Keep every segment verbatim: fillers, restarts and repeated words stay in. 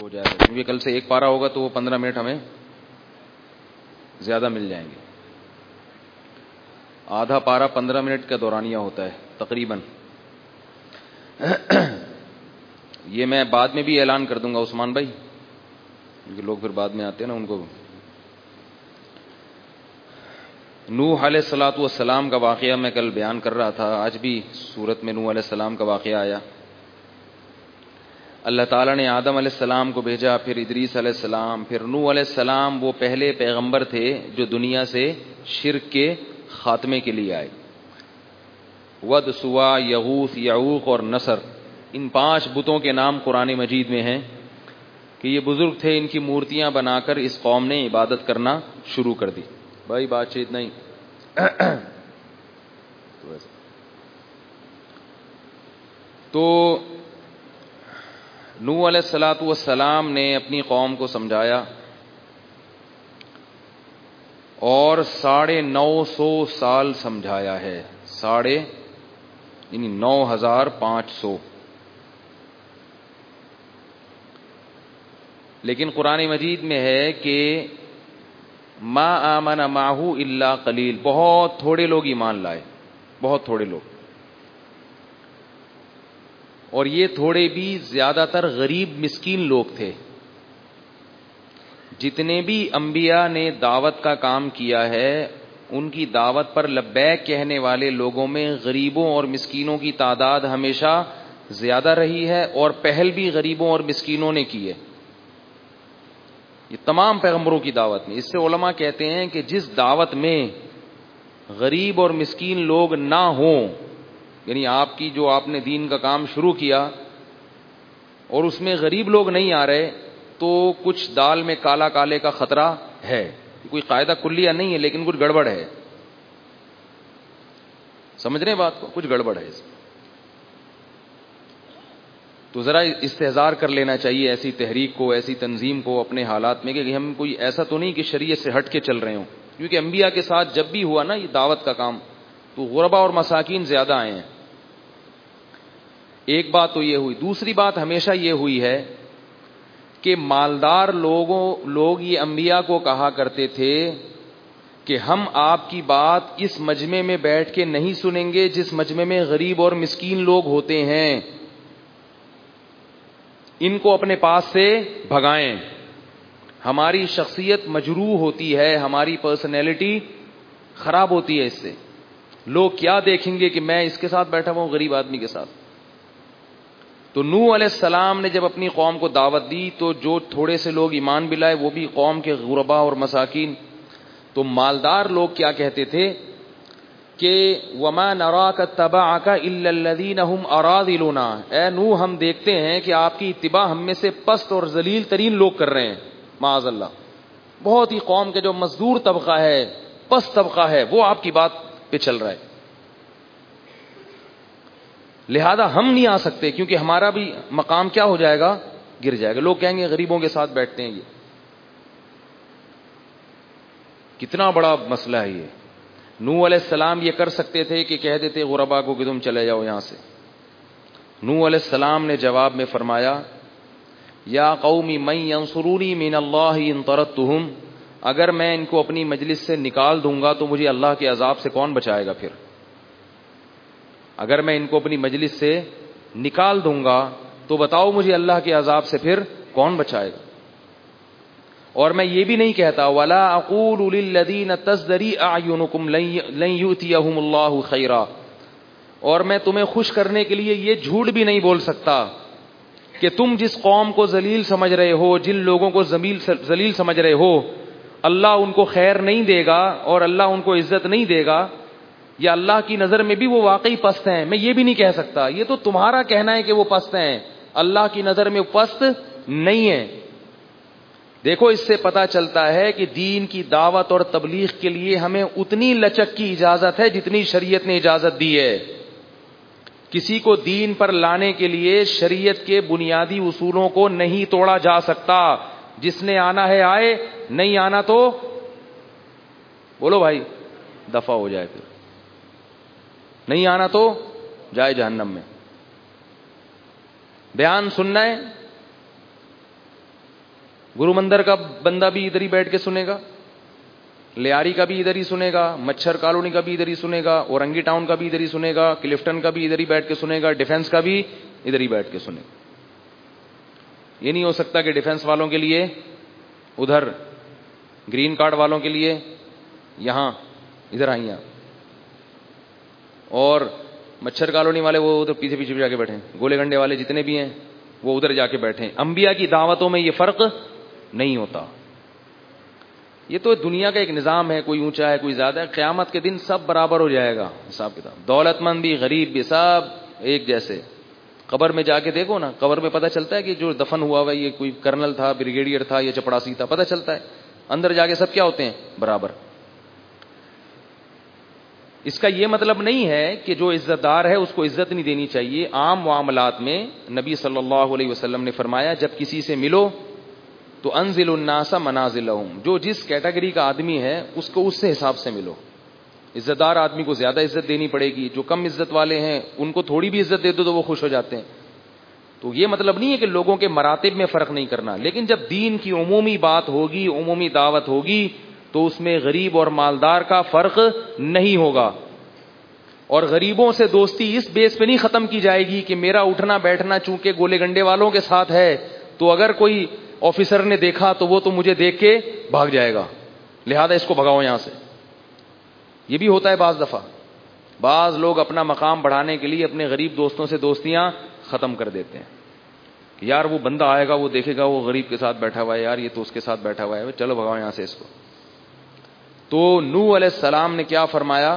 ہو جائے گا, کیونکہ کل سے ایک پارا ہوگا تو وہ پندرہ منٹ ہمیں زیادہ مل جائیں گے. آدھا پارا پندرہ منٹ کا دورانیہ ہوتا ہے تقریباً. یہ میں بعد میں بھی اعلان کر دوں گا عثمان بھائی, کیونکہ لوگ پھر بعد میں آتے ہیں نا, ان کو. نوح علیہ الصلوۃ والسلام کا واقعہ میں کل بیان کر رہا تھا. آج بھی سورت میں نوح علیہ السلام کا واقعہ آیا. اللہ تعالیٰ نے آدم علیہ السلام کو بھیجا, پھر ادریس علیہ السلام, پھر نوح علیہ السلام. وہ پہلے پیغمبر تھے جو دنیا سے شرک کے خاتمے کے لیے آئے. ود, سوا, یغوث, یعوق اور نصر, ان پانچ بتوں کے نام قرآن مجید میں ہیں کہ یہ بزرگ تھے, ان کی مورتیاں بنا کر اس قوم نے عبادت کرنا شروع کر دی. بھائی بات چیت نہیں. تو نوح علیہ الصلوۃ والسلام نے اپنی قوم کو سمجھایا اور ساڑھے نو سو سال سمجھایا ہے. ساڑھے یعنی نو ہزار پانچ سو. لیکن قرآن مجید میں ہے کہ ما آمن معہ الا قلیل, بہت تھوڑے لوگ ایمان لائے, بہت تھوڑے لوگ. اور یہ تھوڑے بھی زیادہ تر غریب مسکین لوگ تھے. جتنے بھی انبیاء نے دعوت کا کام کیا ہے, ان کی دعوت پر لبیک کہنے والے لوگوں میں غریبوں اور مسکینوں کی تعداد ہمیشہ زیادہ رہی ہے, اور پہل بھی غریبوں اور مسکینوں نے کی ہے. یہ تمام پیغمبروں کی دعوت میں. اس سے علماء کہتے ہیں کہ جس دعوت میں غریب اور مسکین لوگ نہ ہوں, یعنی آپ کی جو آپ نے دین کا کام شروع کیا اور اس میں غریب لوگ نہیں آ رہے, تو کچھ دال میں کالا کالے کا خطرہ ہے. کوئی قاعدہ کلیہ نہیں ہے, لیکن کچھ گڑبڑ ہے. سمجھ رہے ہیں بات کو؟ کچھ گڑبڑ ہے اس میں. تو ذرا استحضار کر لینا چاہیے ایسی تحریک کو, ایسی تنظیم کو اپنے حالات میں, کہ ہم کوئی ایسا تو نہیں کہ شریعت سے ہٹ کے چل رہے ہوں. کیونکہ انبیاء کے ساتھ جب بھی ہوا نا یہ دعوت کا کام, تو غربا اور مساکین زیادہ آئے ہیں. ایک بات تو یہ ہوئی. دوسری بات ہمیشہ یہ ہوئی ہے کہ مالدار لوگوں لوگ یہ انبیاء کو کہا کرتے تھے کہ ہم آپ کی بات اس مجمع میں بیٹھ کے نہیں سنیں گے جس مجمع میں غریب اور مسکین لوگ ہوتے ہیں, ان کو اپنے پاس سے بھگائیں. ہماری شخصیت مجروح ہوتی ہے, ہماری پرسنالٹی خراب ہوتی ہے اس سے. لوگ کیا دیکھیں گے کہ میں اس کے ساتھ بیٹھا ہوں غریب آدمی کے ساتھ. تو نوح علیہ السلام نے جب اپنی قوم کو دعوت دی تو جو تھوڑے سے لوگ ایمان بھی لائے, وہ بھی قوم کے غربا اور مساکین. تو مالدار لوگ کیا کہتے تھے کہ وَمَا نَرَاكَ اتَّبَعَكَ إِلَّا الَّذِينَ هُمْ أَرَاذِلُونَا, اے نوح ہم دیکھتے ہیں کہ آپ کی اتباع ہم میں سے پست اور ذلیل ترین لوگ کر رہے ہیں. معاذ اللہ, بہت ہی قوم کے جو مزدور طبقہ ہے, پست طبقہ ہے, وہ آپ کی بات پہ چل رہا ہے. لہذا ہم نہیں آ سکتے کیونکہ ہمارا بھی مقام کیا ہو جائے گا, گر جائے گا. لوگ کہیں گے غریبوں کے ساتھ بیٹھتے ہیں. یہ کتنا بڑا مسئلہ ہے یہ. نوح علیہ السلام یہ کر سکتے تھے کہ کہہ دیتے غربا کو کہ تم چلے جاؤ یہاں سے. نوح علیہ السلام نے جواب میں فرمایا یا قوم من ینصرونی من اللہ ان طردتہم, اگر میں ان کو اپنی مجلس سے نکال دوں گا تو مجھے اللہ کے عذاب سے کون بچائے گا. پھر اگر میں ان کو اپنی مجلس سے نکال دوں گا تو بتاؤ مجھے اللہ کے عذاب سے پھر کون بچائے گا. اور میں یہ بھی نہیں کہتا ولا اقول للذین تزدری اعینکم لن یؤتیہم اللہ خیرا, اور میں تمہیں خوش کرنے کے لیے یہ جھوٹ بھی نہیں بول سکتا کہ تم جس قوم کو ذلیل سمجھ رہے ہو, جن لوگوں کو ذلیل سمجھ رہے ہو, اللہ ان کو خیر نہیں دے گا اور اللہ ان کو عزت نہیں دے گا, یا اللہ کی نظر میں بھی وہ واقعی پست ہیں. میں یہ بھی نہیں کہہ سکتا. یہ تو تمہارا کہنا ہے کہ وہ پست ہیں, اللہ کی نظر میں پست نہیں ہے. دیکھو اس سے پتا چلتا ہے کہ دین کی دعوت اور تبلیغ کے لیے ہمیں اتنی لچک کی اجازت ہے جتنی شریعت نے اجازت دی ہے. کسی کو دین پر لانے کے لیے شریعت کے بنیادی اصولوں کو نہیں توڑا جا سکتا. جس نے آنا ہے آئے, نہیں آنا تو بولو بھائی دفع ہو جائے, پھر نہیں آنا تو جائے جہنم میں. بیان سننا ہے گرو مندر کا بندہ بھی ادھر ہی بیٹھ کے سنے گا, لیاری کا بھی ادھر ہی سنے گا, مچھر کالونی کا بھی ادھر ہی سنے گا, اورنگی ٹاؤن کا بھی ادھر ہی سنے گا, کلفٹن کا بھی ادھر ہی بیٹھ کے سنے گا, ڈیفنس کا بھی ادھر ہی بیٹھ کے سنے گا. یہ نہیں ہو سکتا کہ ڈیفنس والوں کے لیے ادھر, گرین کارڈ والوں کے لیے یہاں ادھر آئیے, اور مچھر کالونی والے وہ ادھر پیچھے پیچھے جا کے بیٹھے, گولے گنڈے والے جتنے بھی ہیں وہ ادھر جا کے بیٹھے. انبیاء کی دعوتوں میں یہ فرق نہیں ہوتا. یہ تو دنیا کا ایک نظام ہے, کوئی اونچا ہے کوئی زیادہ ہے. قیامت کے دن سب برابر ہو جائے گا حساب کتاب, دولت مند بھی غریب بھی سب ایک جیسے. قبر میں جا کے دیکھو نا, قبر میں پتہ چلتا ہے کہ جو دفن ہوا ہوا یہ کوئی کرنل تھا, بریگیڈیئر تھا یا چپڑاسی تھا, پتہ چلتا ہے. اندر جا کے سب کیا ہوتے ہیں, برابر. اس کا یہ مطلب نہیں ہے کہ جو عزت دار ہے اس کو عزت نہیں دینی چاہیے. عام معاملات میں نبی صلی اللہ علیہ وسلم نے فرمایا جب کسی سے ملو تو انزل الناس منازلہم, جو جس کیٹیگری کا آدمی ہے اس کو اس سے حساب سے ملو. عزت دار آدمی کو زیادہ عزت دینی پڑے گی, جو کم عزت والے ہیں ان کو تھوڑی بھی عزت دے دو تو وہ خوش ہو جاتے ہیں. تو یہ مطلب نہیں ہے کہ لوگوں کے مراتب میں فرق نہیں کرنا, لیکن جب دین کی عمومی بات ہوگی, عمومی دعوت ہوگی تو اس میں غریب اور مالدار کا فرق نہیں ہوگا. اور غریبوں سے دوستی اس بیس پہ نہیں ختم کی جائے گی کہ میرا اٹھنا بیٹھنا چونکہ گولے گنڈے والوں کے ساتھ ہے تو اگر کوئی آفیسر نے دیکھا تو وہ تو مجھے دیکھ کے بھاگ جائے گا, لہذا اس کو بھگاؤ یہاں سے. یہ بھی ہوتا ہے بعض دفعہ. بعض لوگ اپنا مقام بڑھانے کے لیے اپنے غریب دوستوں سے دوستیاں ختم کر دیتے ہیں. یار وہ بندہ آئے گا, وہ دیکھے گا وہ غریب کے ساتھ بیٹھا ہوا ہے, یار یہ تو اس کے ساتھ بیٹھا ہوا ہے, چلو بھگاؤ یہاں سے اس کو. تو نوح علیہ السلام نے کیا فرمایا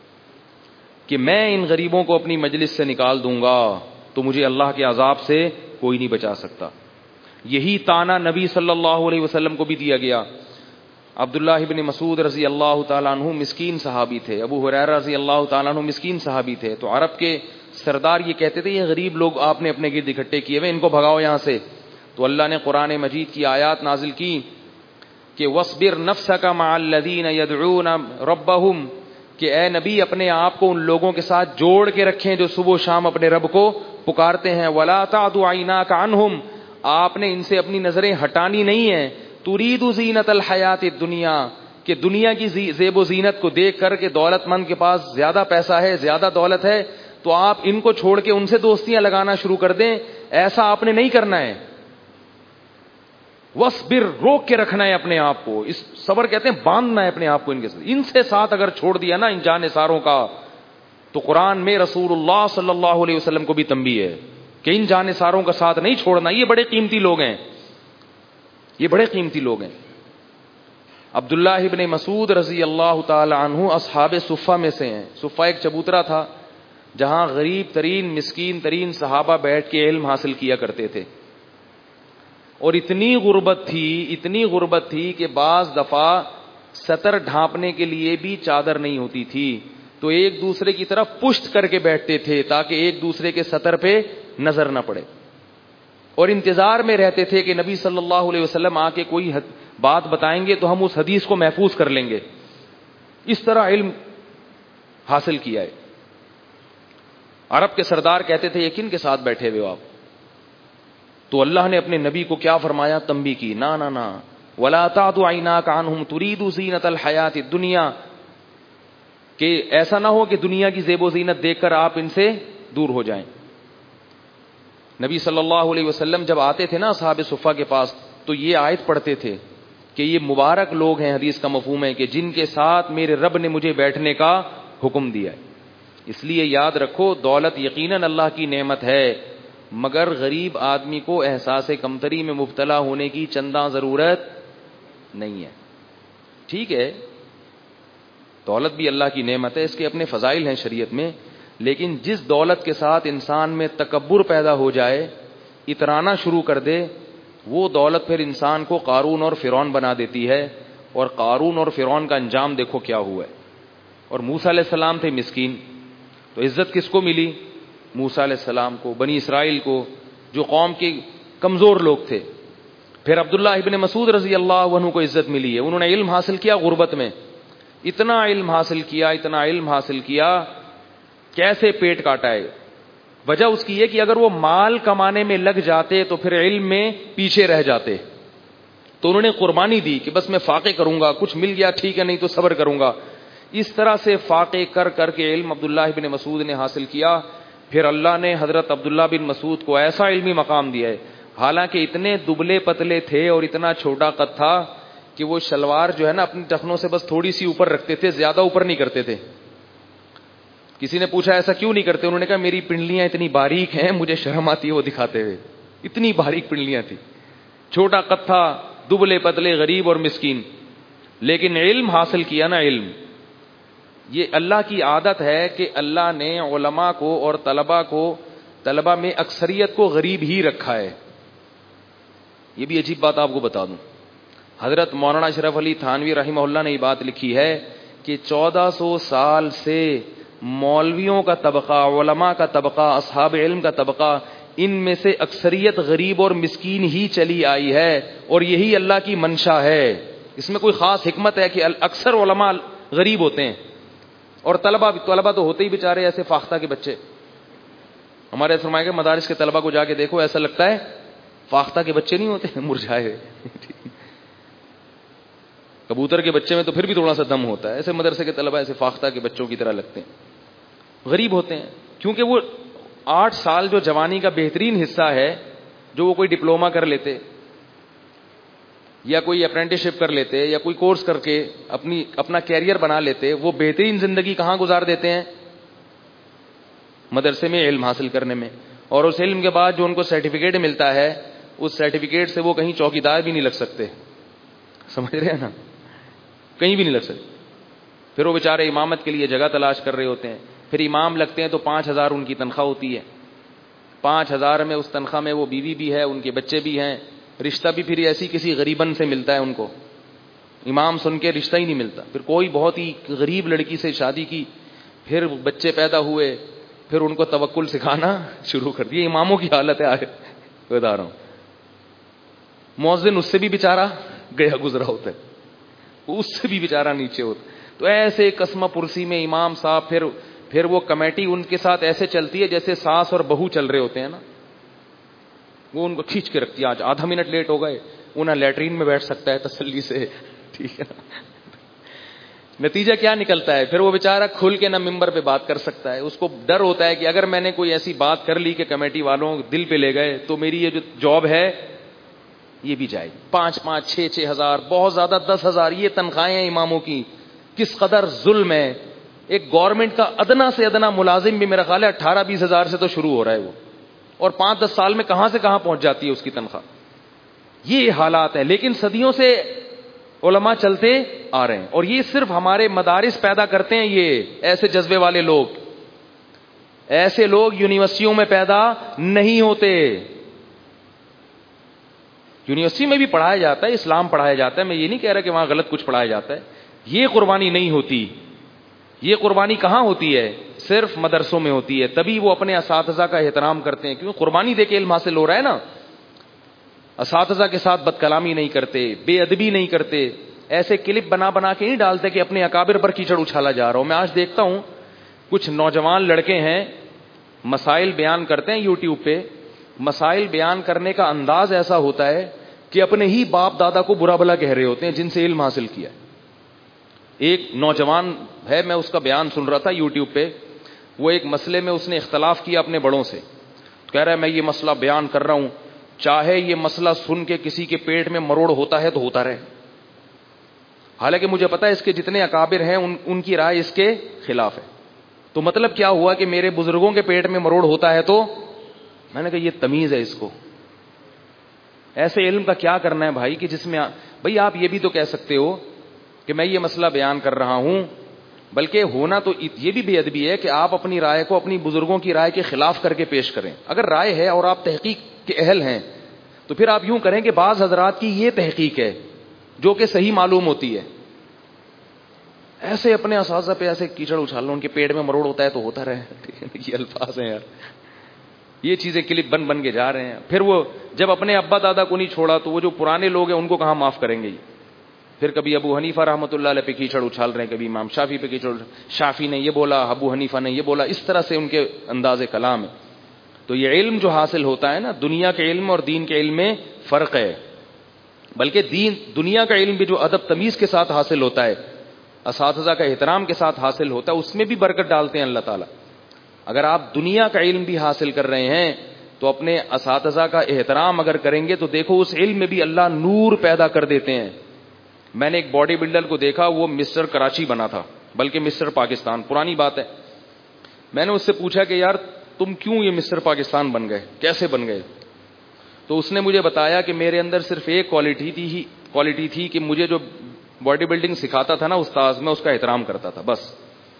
کہ میں ان غریبوں کو اپنی مجلس سے نکال دوں گا تو مجھے اللہ کے عذاب سے کوئی نہیں بچا سکتا. یہی تانا نبی صلی اللہ علیہ وسلم کو بھی دیا گیا. عبداللہ ابن مسعود رضی اللہ تعالیٰ عنہ مسکین صحابی تھے, ابو ہریرہ رضی اللہ تعالیٰ عنہ مسکین صحابی تھے. تو عرب کے سردار یہ کہتے تھے یہ غریب لوگ آپ نے اپنے گرد اکٹھے کیے ہوئے, ان کو بھگاؤ یہاں سے. تو اللہ نے قرآن مجید کی آیات نازل کی کہ وَاصْبِرْ نَفْسَكَ مَعَ الَّذِينَ يَدْعُونَ رَبَّهُمْ, کہ اے نبی اپنے آپ کو ان لوگوں کے ساتھ جوڑ کے رکھیں جو صبح و شام اپنے رب کو پکارتے ہیں. وَلَا تَعْدُ عَيْنَاكَ عَنْهُمْ, آپ نے ان سے اپنی نظریں ہٹانی نہیں ہیں. تُرِيدُ زِينَةَ الْحَيَاةِ الدُّنْيَا, کہ دنیا کی زیب و زینت کو دیکھ کر کے دولت مند کے پاس زیادہ پیسہ ہے, زیادہ دولت ہے, تو آپ ان کو چھوڑ کے ان سے دوستیاں لگانا شروع کر دیں. ایسا آپ نے نہیں کرنا ہے. وَاصْبِرْ, روک کے رکھنا ہے اپنے آپ کو. اس صبر کہتے ہیں باندھنا ہے اپنے آپ کو ان کے ساتھ. ان سے ساتھ اگر چھوڑ دیا نا ان جان ساروں کا, تو قرآن میں رسول اللہ صلی اللہ علیہ وسلم کو بھی تنبیہ ہے کہ ان جان ساروں کا ساتھ نہیں چھوڑنا. یہ بڑے قیمتی لوگ ہیں, یہ بڑے قیمتی لوگ ہیں. عبداللہ ابن مسعود رضی اللہ تعالی عنہ اصحاب صفہ میں سے ہیں. صفہ ایک چبوترا تھا جہاں غریب ترین مسکین ترین صحابہ بیٹھ کے علم حاصل کیا کرتے تھے. اور اتنی غربت تھی اتنی غربت تھی کہ بعض دفعہ سطر ڈھانپنے کے لیے بھی چادر نہیں ہوتی تھی, تو ایک دوسرے کی طرف پشت کر کے بیٹھتے تھے تاکہ ایک دوسرے کے سطر پہ نظر نہ پڑے, اور انتظار میں رہتے تھے کہ نبی صلی اللہ علیہ وسلم آ کے کوئی بات بتائیں گے تو ہم اس حدیث کو محفوظ کر لیں گے. اس طرح علم حاصل کیا ہے. عرب کے سردار کہتے تھے یہ کن کے ساتھ بیٹھے ہوئے ہو آپ؟ تو اللہ نے اپنے نبی کو کیا فرمایا, تنبیہ کی, نا نا نا وَلَا تَعْدُ عَيْنَاكَ عَنْهُمْ تُرِيدُ زِينَةَ الْحَيَاةِ الدُّنْيَا, کہ ایسا نہ ہو کہ دنیا کی زیب و زینت دیکھ کر آپ ان سے دور ہو جائیں. نبی صلی اللہ علیہ وسلم جب آتے تھے نا اصحاب صفہ کے پاس تو یہ آیت پڑھتے تھے کہ یہ مبارک لوگ ہیں, حدیث کا مفہوم ہے کہ جن کے ساتھ میرے رب نے مجھے بیٹھنے کا حکم دیا ہے. اس لیے یاد رکھو دولت یقیناً اللہ کی نعمت ہے, مگر غریب آدمی کو احساس کمتری میں مبتلا ہونے کی چنداں ضرورت نہیں ہے. ٹھیک ہے دولت بھی اللہ کی نعمت ہے, اس کے اپنے فضائل ہیں شریعت میں, لیکن جس دولت کے ساتھ انسان میں تکبر پیدا ہو جائے, اترانا شروع کر دے, وہ دولت پھر انسان کو قارون اور فرعون بنا دیتی ہے. اور قارون اور فرعون کا انجام دیکھو کیا ہوا ہے. اور موسیٰ علیہ السلام تھے مسکین, تو عزت کس کو ملی؟ موسیٰ علیہ السلام کو, بنی اسرائیل کو, جو قوم کے کمزور لوگ تھے. پھر عبداللہ ابن مسعود رضی اللہ عنہ کو عزت ملی ہے, انہوں نے علم حاصل کیا غربت میں, اتنا علم حاصل کیا اتنا علم حاصل کیا کیسے پیٹ کاٹا ہے. وجہ اس کی یہ کہ اگر وہ مال کمانے میں لگ جاتے تو پھر علم میں پیچھے رہ جاتے. تو انہوں نے قربانی دی کہ بس میں فاقے کروں گا, کچھ مل گیا ٹھیک ہے, نہیں تو صبر کروں گا. اس طرح سے فاقے کر کر کے علم عبداللہ بن مسعود نے حاصل کیا. پھر اللہ نے حضرت عبداللہ بن مسعود کو ایسا علمی مقام دیا ہے, حالانکہ اتنے دبلے پتلے تھے اور اتنا چھوٹا قد تھا کہ وہ شلوار جو ہے نا اپنی ٹخنوں سے بس تھوڑی سی اوپر رکھتے تھے, زیادہ اوپر نہیں کرتے تھے. کسی نے پوچھا ایسا کیوں نہیں کرتے, انہوں نے کہا میری پنڈلیاں اتنی باریک ہیں, مجھے شرم آتی ہے وہ دکھاتے ہوئے. اتنی باریک پنڈلیاں تھی, چھوٹا قد تھا, دبلے پتلے, غریب اور مسکین, لیکن علم حاصل کیا نا. علم یہ اللہ کی عادت ہے کہ اللہ نے علماء کو اور طلباء کو, طلباء میں اکثریت کو غریب ہی رکھا ہے. یہ بھی عجیب بات آپ کو بتا دوں, حضرت مولانا اشرف علی تھانوی رحمہ اللہ نے یہ بات لکھی ہے کہ چودہ سو سال سے مولویوں کا طبقہ, علماء کا طبقہ, اصحاب علم کا طبقہ, ان میں سے اکثریت غریب اور مسکین ہی چلی آئی ہے, اور یہی اللہ کی منشا ہے. اس میں کوئی خاص حکمت ہے کہ اکثر علماء غریب ہوتے ہیں, اور طلبہ طلبہ تو ہوتے ہی بیچارے ایسے فاختہ کے بچے. ہمارے فرمائے کے مدارس کے طلبہ کو جا کے دیکھو, ایسا لگتا ہے فاختہ کے بچے نہیں ہوتے, مرجھائے. کبوتر کے بچے میں تو پھر بھی تھوڑا سا دم ہوتا ہے, ایسے مدرسے کے طلبہ ایسے فاختہ کے بچوں کی طرح لگتے ہیں, غریب ہوتے ہیں. کیونکہ وہ آٹھ سال جو جوانی کا بہترین حصہ ہے, جو وہ کوئی ڈپلوما کر لیتے یا کوئی اپرینٹسشپ کر لیتے یا کوئی کورس کر کے اپنی اپنا کیریئر بنا لیتے, وہ بہترین زندگی کہاں گزار دیتے ہیں؟ مدرسے میں علم حاصل کرنے میں. اور اس علم کے بعد جو ان کو سرٹیفکیٹ ملتا ہے, اس سرٹیفکیٹ سے وہ کہیں چوکیدار بھی نہیں لگ سکتے. سمجھ رہے ہیں نا, کہیں بھی نہیں لگ سکتے. پھر وہ بیچارے امامت کے لیے جگہ تلاش کر رہے ہوتے ہیں. پھر امام لگتے ہیں تو پانچ ہزار ان کی تنخواہ ہوتی ہے. پانچ ہزار میں اس تنخواہ میں وہ بیوی بھی ہے, ان کے بچے بھی ہیں, رشتہ بھی پھر ایسی کسی غریبن سے ملتا ہے ان کو. امام سن کے رشتہ ہی نہیں ملتا. پھر کوئی بہت ہی غریب لڑکی سے شادی کی, پھر بچے پیدا ہوئے, پھر ان کو توکل سکھانا شروع کر دیا. اماموں کی حالت ہے آگے بتا رہا ہوں. مؤذن اس سے بھی بیچارہ گیا گزرا ہوتا ہے, اس سے بھی بیچارہ نیچے ہوتا. تو ایسے قسمہ پرسی میں امام صاحب, پھر پھر وہ کمیٹی ان کے ساتھ ایسے چلتی ہے جیسے ساس اور بہو چل رہے ہوتے ہیں نا, وہ ان کو کھینچ کے رکھتی ہے. آج آدھا منٹ لیٹ ہو گئے, انہیں لیٹرین میں بیٹھ سکتا ہے تسلی سے, ٹھیک ہے نا. نتیجہ کیا نکلتا ہے؟ پھر وہ بیچارہ کھل کے نہ ممبر پہ بات کر سکتا ہے. اس کو ڈر ہوتا ہے کہ اگر میں نے کوئی ایسی بات کر لی کہ کمیٹی والوں دل پہ لے گئے تو میری یہ جو جاب ہے یہ بھی جائے گی. پانچ پانچ چھ چھ ہزار, بہت زیادہ دس ہزار, یہ تنخواہیں ہیں اماموں کی. کس قدر ظلم ہے. ایک گورنمنٹ کا ادنا سے ادنا ملازم بھی میرا خیال ہے اٹھارہ بیس ہزار سے تو شروع ہو رہا ہے وہ, اور پانچ دس سال میں کہاں سے کہاں پہنچ جاتی ہے اس کی تنخواہ. یہ حالات ہیں. لیکن صدیوں سے علماء چلتے آ رہے ہیں, اور یہ صرف ہمارے مدارس پیدا کرتے ہیں. یہ ایسے جذبے والے لوگ, ایسے لوگ یونیورسٹیوں میں پیدا نہیں ہوتے. یونیورسٹی میں بھی پڑھایا جاتا ہے, اسلام پڑھایا جاتا ہے, میں یہ نہیں کہہ رہا کہ وہاں غلط کچھ پڑھایا جاتا ہے. یہ قربانی نہیں ہوتی. یہ قربانی کہاں ہوتی ہے؟ صرف مدرسوں میں ہوتی ہے. تبھی وہ اپنے اساتذہ کا احترام کرتے ہیں, کیونکہ قربانی دے کے علم حاصل ہو رہا ہے نا. اساتذہ کے ساتھ بد کلامی نہیں کرتے, بے ادبی نہیں کرتے, ایسے کلپ بنا بنا کے نہیں ڈالتے کہ اپنے اکابر پر کیچڑ اچھالا جا رہا ہو. میں آج دیکھتا ہوں کچھ نوجوان لڑکے ہیں, مسائل بیان کرتے ہیں یوٹیوب پہ. مسائل بیان کرنے کا انداز ایسا ہوتا ہے کہ اپنے ہی باپ دادا کو برا بھلا کہہ رہے ہوتے ہیں جن سے علم حاصل کیا. ایک نوجوان ہے, میں اس کا بیان سن رہا تھا یوٹیوب پہ. وہ ایک مسئلے میں اس نے اختلاف کیا اپنے بڑوں سے. کہہ رہا ہے میں یہ مسئلہ بیان کر رہا ہوں, چاہے یہ مسئلہ سن کے کسی کے پیٹ میں مروڑ ہوتا ہے تو ہوتا رہے. حالانکہ مجھے پتا ہے اس کے جتنے اکابر ہیں ان, ان کی رائے اس کے خلاف ہے. تو مطلب کیا ہوا کہ میرے بزرگوں کے پیٹ میں مروڑ ہوتا ہے تو میں نے کہا یہ تمیز ہے اس کو. ایسے علم کا کیا کرنا ہے بھائی کہ جس میں بھائی آپ یہ بھی تو کہہ سکتے ہو کہ میں یہ مسئلہ بیان کر رہا ہوں, بلکہ ہونا تو یہ بھی بے ادبی ہے کہ آپ اپنی رائے کو اپنی بزرگوں کی رائے کے خلاف کر کے پیش کریں. اگر رائے ہے اور آپ تحقیق کے اہل ہیں تو پھر آپ یوں کریں کہ بعض حضرات کی یہ تحقیق ہے جو کہ صحیح معلوم ہوتی ہے. ایسے اپنے اساتذہ پہ ایسے کیچڑ اچھالنا, ان کے پیٹ میں مروڑ ہوتا ہے تو ہوتا رہے. یہ الفاظ ہیں یار, یہ چیزیں کلپ بن بن کے جا رہے ہیں. پھر وہ جب اپنے ابا دادا کو نہیں چھوڑا تو وہ جو پرانے لوگ ہیں ان کو کہاں معاف کریں گے. پھر کبھی ابو حنیفہ رحمۃ اللہ علیہ پہ کیچڑ اچھال رہے ہیں, کبھی امام شافعی پہ کیچڑ, شافعی نے یہ بولا, ابو حنیفہ نے یہ بولا. اس طرح سے ان کے انداز کلام ہے. تو یہ علم جو حاصل ہوتا ہے نا, دنیا کے علم اور دین کے علم میں فرق ہے. بلکہ دین دنیا کا علم بھی جو ادب تمیز کے ساتھ حاصل ہوتا ہے، اساتذہ کا احترام کے ساتھ حاصل ہوتا ہے، اس میں بھی برکت ڈالتے ہیں اللہ تعالیٰ. اگر آپ دنیا کا علم بھی حاصل کر رہے ہیں تو اپنے اساتذہ کا احترام اگر کریں گے تو دیکھو اس علم میں بھی اللہ نور پیدا کر دیتے ہیں. میں نے ایک باڈی بلڈر کو دیکھا، وہ مسٹر کراچی بنا تھا، بلکہ مسٹر پاکستان، پرانی بات ہے. میں نے اس سے پوچھا کہ یار تم کیوں یہ مسٹر پاکستان بن گئے، کیسے بن گئے؟ تو اس نے مجھے بتایا کہ میرے اندر صرف ایک کوالٹی تھی ہی کوالٹی تھی کہ مجھے جو باڈی بلڈنگ سکھاتا تھا نا استاذ، میں اس کا احترام کرتا تھا بس.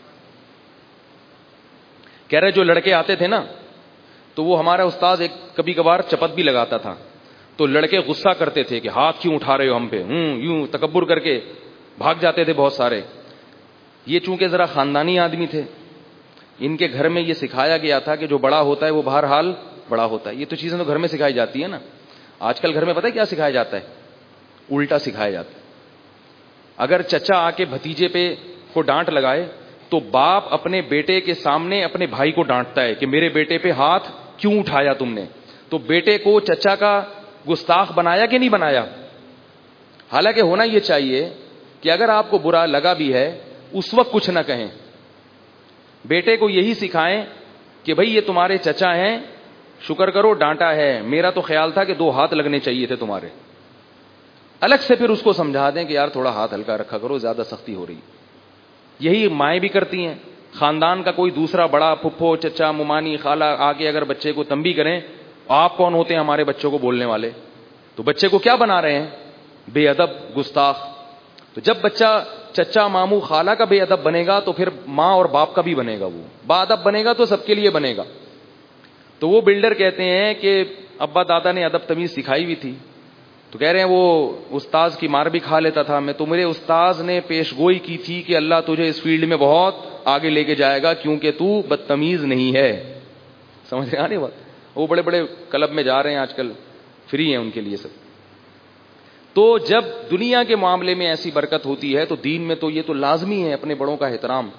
کہہ رہے جو لڑکے آتے تھے نا تو وہ ہمارا استاذ ایک کبھی کبھار چپت بھی لگاتا تھا، تو لڑکے غصہ کرتے تھے کہ ہاتھ کیوں اٹھا رہے ہو ہم پہ، ہوں یوں تکبر کر کے بھاگ جاتے تھے بہت سارے. یہ چونکہ ذرا خاندانی آدمی تھے، ان کے گھر میں یہ سکھایا گیا تھا کہ جو بڑا ہوتا ہے وہ بہرحال بڑا ہوتا ہے. یہ تو چیزیں تو گھر میں سکھائی جاتی ہے نا. آج کل گھر میں پتہ ہے کیا سکھایا جاتا ہے؟ الٹا سکھایا جاتا ہے. اگر چچا آ کے بھتیجے پہ کو ڈانٹ لگائے تو باپ اپنے بیٹے کے سامنے اپنے بھائی کو ڈانٹتا ہے کہ میرے بیٹے پہ ہاتھ کیوں اٹھایا تم نے. تو بیٹے کو چچا کا گستاخ بنایا کہ نہیں بنایا؟ حالانکہ ہونا یہ چاہیے کہ اگر آپ کو برا لگا بھی ہے اس وقت کچھ نہ کہیں، بیٹے کو یہی سکھائیں کہ بھئی یہ تمہارے چچا ہیں، شکر کرو ڈانٹا ہے، میرا تو خیال تھا کہ دو ہاتھ لگنے چاہیے تھے تمہارے. الگ سے پھر اس کو سمجھا دیں کہ یار تھوڑا ہاتھ ہلکا رکھا کرو، زیادہ سختی ہو رہی. یہی مائیں بھی کرتی ہیں. خاندان کا کوئی دوسرا بڑا پھپھو چچا ممانی خالہ آگے اگر بچے کو تنبیہ کریں، آپ کون ہوتے ہیں ہمارے بچوں کو بولنے والے؟ تو بچے کو کیا بنا رہے ہیں؟ بے ادب، گستاخ. تو جب بچہ چچا ماموں خالہ کا بے ادب بنے گا تو پھر ماں اور باپ کا بھی بنے گا. وہ با ادب بنے گا تو سب کے لیے بنے گا. تو وہ بلڈر کہتے ہیں کہ ابا دادا نے ادب تمیز سکھائی ہوئی تھی. تو کہہ رہے ہیں وہ استاذ کی مار بھی کھا لیتا تھا میں، تو میرے استاذ نے پیش گوئی کی تھی کہ اللہ تجھے اس فیلڈ میں بہت آگے لے کے جائے گا کیونکہ تو بدتمیز نہیں ہے. سمجھ رہے ہیں بات؟ وہ بڑے بڑے کلب میں جا رہے ہیں آج کل، فری ہیں ان کے لیے سب. تو جب دنیا کے معاملے میں ایسی برکت ہوتی ہے تو دین میں تو یہ تو لازمی ہے اپنے بڑوں کا احترام.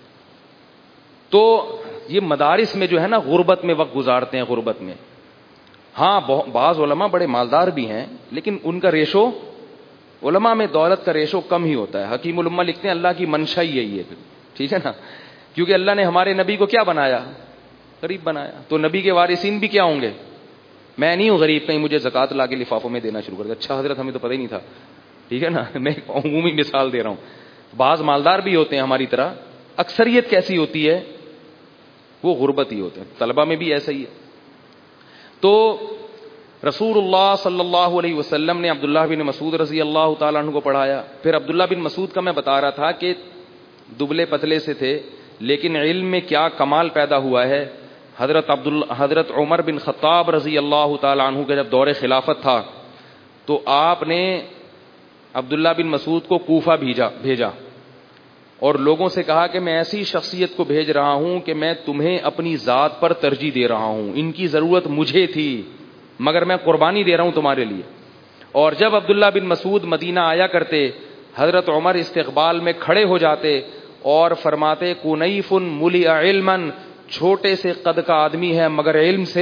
تو یہ مدارس میں جو ہے نا غربت میں وقت گزارتے ہیں، غربت میں. ہاں بعض علماء بڑے مالدار بھی ہیں لیکن ان کا ریشو، علماء میں دولت کا ریشو کم ہی ہوتا ہے. حکیم الامہ لکھتے ہیں اللہ کی منشا ہی یہی ہے پھر، ٹھیک ہے نا، کیونکہ اللہ نے ہمارے نبی کو کیا بنایا؟ غریب بنایا. تو نبی کے وارثین بھی کیا ہوں گے؟ میں نہیں ہوں غریب، کہیں مجھے زکات لا کے لفافوں میں دینا شروع کر دیا. اچھا حضرت ہمیں تو پتہ ہی نہیں تھا، ٹھیک ہے نا، میں عمومی مثال دے رہا ہوں. بعض مالدار بھی ہوتے ہیں ہماری طرح، اکثریت کیسی ہوتی ہے؟ وہ غربت ہی ہوتے ہیں. طلبہ میں بھی ایسا ہی ہے. تو رسول اللہ صلی اللہ علیہ وسلم نے عبداللہ بن مسعود رضی اللہ تعالیٰ عنہ کو پڑھایا. پھر عبداللہ بن مسعود کا میں بتا رہا تھا کہ دبلے پتلے سے تھے لیکن علم میں کیا کمال پیدا ہوا ہے. حضرت عبد حضرت عمر بن خطاب رضی اللہ تعالیٰ عنہ کا جب دور خلافت تھا تو آپ نے عبداللہ بن مسعود کو کوفہ بھیجا بھیجا اور لوگوں سے کہا کہ میں ایسی شخصیت کو بھیج رہا ہوں کہ میں تمہیں اپنی ذات پر ترجیح دے رہا ہوں، ان کی ضرورت مجھے تھی مگر میں قربانی دے رہا ہوں تمہارے لیے. اور جب عبداللہ بن مسعود مدینہ آیا کرتے حضرت عمر استقبال میں کھڑے ہو جاتے اور فرماتے کنیف ملی علما، چھوٹے سے قد کا آدمی ہے مگر علم سے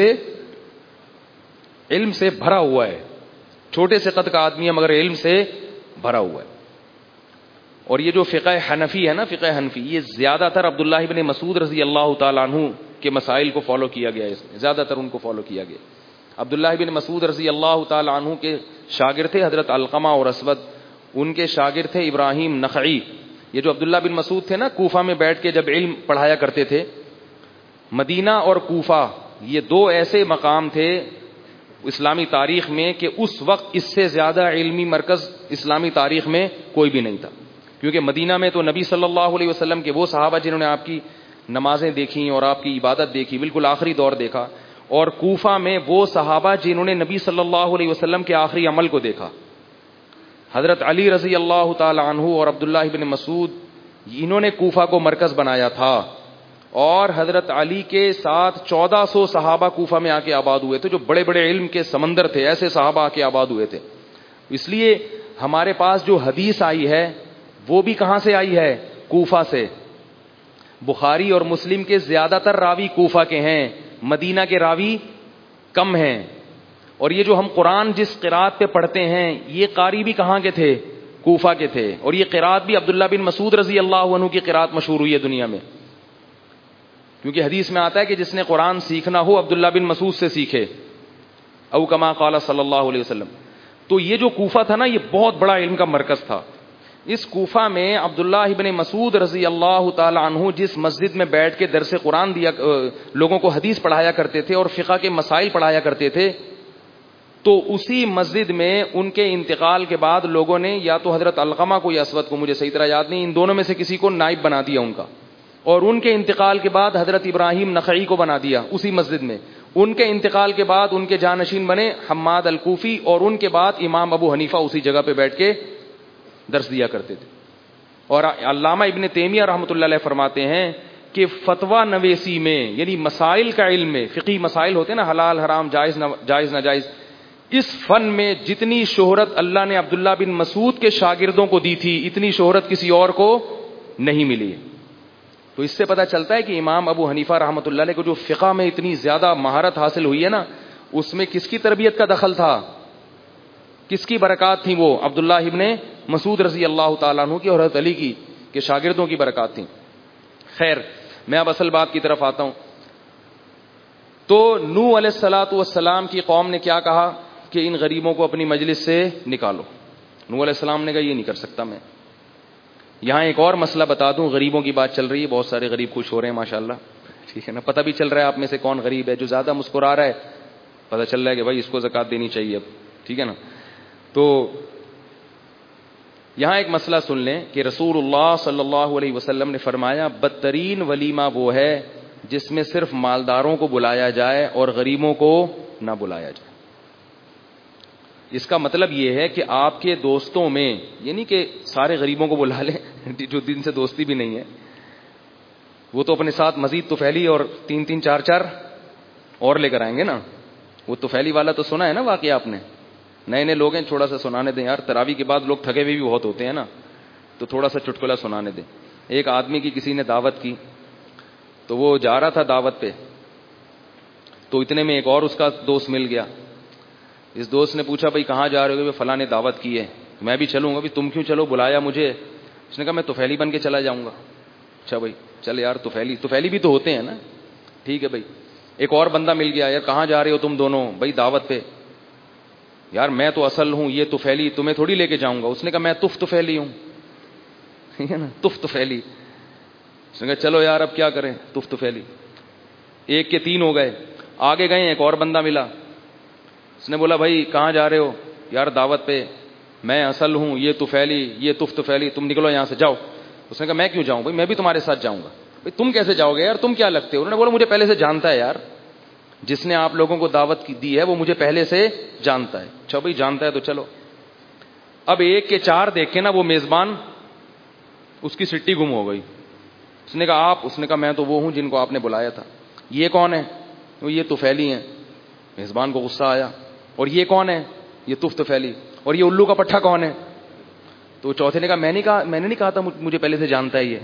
علم سے بھرا ہوا ہے. چھوٹے سے قد کا آدمی ہے مگر علم سے بھرا ہوا ہے. اور یہ جو فقہ حنفی ہے نا، فقہ حنفی، یہ زیادہ تر عبداللہ بن مسعود رضی اللہ تعالیٰ عنہ کے مسائل کو فالو کیا گیا. اس میں زیادہ تر ان کو فالو کیا گیا. عبداللہ بن مسعود رضی اللہ تعالیٰ عنہ کے شاگرد تھے حضرت علقمہ اور اسود، ان کے شاگرد تھے ابراہیم نخعی. یہ جو عبداللہ بن مسعود تھے نا، کوفہ میں بیٹھ کے جب علم پڑھایا کرتے تھے. مدینہ اور کوفہ یہ دو ایسے مقام تھے اسلامی تاریخ میں کہ اس وقت اس سے زیادہ علمی مرکز اسلامی تاریخ میں کوئی بھی نہیں تھا. کیونکہ مدینہ میں تو نبی صلی اللہ علیہ وسلم کے وہ صحابہ جنہوں نے آپ کی نمازیں دیکھی اور آپ کی عبادت دیکھی، بالکل آخری دور دیکھا. اور کوفہ میں وہ صحابہ جنہوں نے نبی صلی اللہ علیہ وسلم کے آخری عمل کو دیکھا. حضرت علی رضی اللہ تعالی عنہ اور عبداللہ بن مسعود، انہوں نے کوفہ کو مرکز بنایا تھا. اور حضرت علی کے ساتھ چودہ سو صحابہ کوفہ میں آ کے آباد ہوئے تھے، جو بڑے بڑے علم کے سمندر تھے، ایسے صحابہ آ کے آباد ہوئے تھے. اس لیے ہمارے پاس جو حدیث آئی ہے وہ بھی کہاں سے آئی ہے؟ کوفہ سے. بخاری اور مسلم کے زیادہ تر راوی کوفہ کے ہیں، مدینہ کے راوی کم ہیں. اور یہ جو ہم قرآن جس قرات پہ پڑھتے ہیں یہ قاری بھی کہاں کے تھے؟ کوفہ کے تھے. اور یہ قرات بھی عبداللہ بن مسعود رضی اللہ عنہ کی قرات مشہور ہوئی ہے دنیا میں, کیونکہ حدیث میں آتا ہے کہ جس نے قرآن سیکھنا ہو عبداللہ بن مسعود سے سیکھے, او کما قال صلی اللہ علیہ وسلم. تو یہ جو کوفہ تھا نا یہ بہت بڑا علم کا مرکز تھا. اس کوفہ میں عبداللہ ابن مسعود رضی اللہ تعالی عنہ جس مسجد میں بیٹھ کے درس قرآن دیا, لوگوں کو حدیث پڑھایا کرتے تھے اور فقہ کے مسائل پڑھایا کرتے تھے, تو اسی مسجد میں ان کے انتقال کے بعد لوگوں نے یا تو حضرت علقمہ کو یا اسود کو, مجھے صحیح طرح یاد نہیں, ان دونوں میں سے کسی کو نائب بنا دیا ان کا, اور ان کے انتقال کے بعد حضرت ابراہیم نخعی کو بنا دیا اسی مسجد میں. ان کے انتقال کے بعد ان کے جانشین بنے حماد الکوفی, اور ان کے بعد امام ابو حنیفہ اسی جگہ پہ بیٹھ کے درس دیا کرتے تھے. اور علامہ ابن تیمیہ رحمۃ اللہ علیہ فرماتے ہیں کہ فتویٰ نویسی میں, یعنی مسائل کا علم میں, فقہی مسائل ہوتے ہیں نا, حلال حرام جائز جائز ناجائز, اس فن میں جتنی شہرت اللہ نے عبداللہ بن مسعود کے شاگردوں کو دی تھی اتنی شہرت کسی اور کو نہیں ملی. تو اس سے پتہ چلتا ہے کہ امام ابو حنیفہ رحمۃ اللہ علیہ کو جو فقہ میں اتنی زیادہ مہارت حاصل ہوئی ہے نا, اس میں کس کی تربیت کا دخل تھا, کس کی برکات تھیں؟ وہ عبداللہ ابن مسعود رضی اللہ تعالیٰ عنہ کی اور حضرت علی کی کے شاگردوں کی برکات تھیں. خیر, میں اب اصل بات کی طرف آتا ہوں. تو نوح علیہ الصلوۃ والسلام کی قوم نے کیا کہا کہ ان غریبوں کو اپنی مجلس سے نکالو. نوح علیہ السلام نے کہا یہ نہیں کر سکتا میں. یہاں ایک اور مسئلہ بتا دوں, غریبوں کی بات چل رہی ہے, بہت سارے غریب خوش ہو رہے ہیں ماشاءاللہ, ٹھیک ہے نا, پتہ بھی چل رہا ہے آپ میں سے کون غریب ہے. جو زیادہ مسکرا رہا ہے پتہ چل رہا ہے کہ بھائی اس کو زکوٰۃ دینی چاہیے اب, ٹھیک ہے نا. تو یہاں ایک مسئلہ سن لیں کہ رسول اللہ صلی اللہ علیہ وسلم نے فرمایا بدترین ولیمہ وہ ہے جس میں صرف مالداروں کو بلایا جائے اور غریبوں کو نہ بلایا جائے. اس کا مطلب یہ ہے کہ آپ کے دوستوں میں, یعنی کہ سارے غریبوں کو بلا لیں جو دن سے دوستی بھی نہیں ہے, وہ تو اپنے ساتھ مزید توفیلی اور تین تین چار چار اور لے کر آئیں گے نا. وہ توفیلی والا تو سنا ہے نا واقعہ آپ نے, نئے نئے لوگ ہیں, تھوڑا سا سنانے دیں یار, تراوی کے بعد لوگ تھکے ہوئے بھی بہت ہوتے ہیں نا, تو تھوڑا سا چٹکلا سنانے دیں. ایک آدمی کی کسی نے دعوت کی, تو وہ جا رہا تھا دعوت پہ, تو اتنے میں ایک اور اس کا دوست مل گیا. اس دوست نے پوچھا بھائی کہاں جا رہے ہو؟ فلاں نے دعوت کی ہے, میں بھی چلوں گا. بھی تم کیوں چلو, بلایا مجھے. اس نے کہا میں توفیلی بن کے چلا جاؤں گا. اچھا بھائی چل یار, توفیلی توفیلی بھی تو ہوتے ہیں نا, ٹھیک ہے بھائی. ایک اور بندہ مل گیا, یار کہاں جا رہے ہو تم دونوں؟ بھائی دعوت پہ. یار میں تو اصل ہوں, یہ توفیلی, تمہیں تھوڑی لے کے جاؤں گا. اس نے کہا میں تف توفیلی ہوں, ٹھیک ہے نا, تف توفیلی. اس نے کہا چلو یار اب کیا کریں, تف توفیلی. ایک کے تین ہو گئے. آگے گئے, ایک اور بندہ ملا. اس نے بولا بھائی کہاں جا رہے ہو؟ یار دعوت پہ. میں اصل ہوں, یہ توفیلی, یہ تف توفیلی, تم نکلو یہاں سے, جاؤ. اس نے کہا میں کیوں جاؤں بھائی, میں بھی تمہارے ساتھ جاؤں گا. بھائی تم کیسے جاؤ گے یار, تم کیا لگتے ہو؟ انہوں نے بولا مجھے پہلے سے جانتا ہے یار, جس نے آپ لوگوں کو دعوت دی ہے وہ مجھے پہلے سے جانتا ہے. اچھا بھائی جانتا ہے تو چلو. اب ایک کے چار دیکھ کے نا وہ میزبان, اس کی سٹی گم ہو گئی. اس نے کہا آپ؟ اس نے کہا میں تو وہ ہوں جن کو آپ نے بلایا تھا. یہ کون ہے؟ وہ یہ توفیلی ہیں. میزبان کو غصہ آیا. اور یہ کون ہے؟ یہ تف توفیلی. اور یہ الو کا پٹھا کون ہے؟ تو چوتھے نے کہا میں نہیں کہا, میں نے نہیں کہا تھا مجھے پہلے سے جانتا ہے یہ.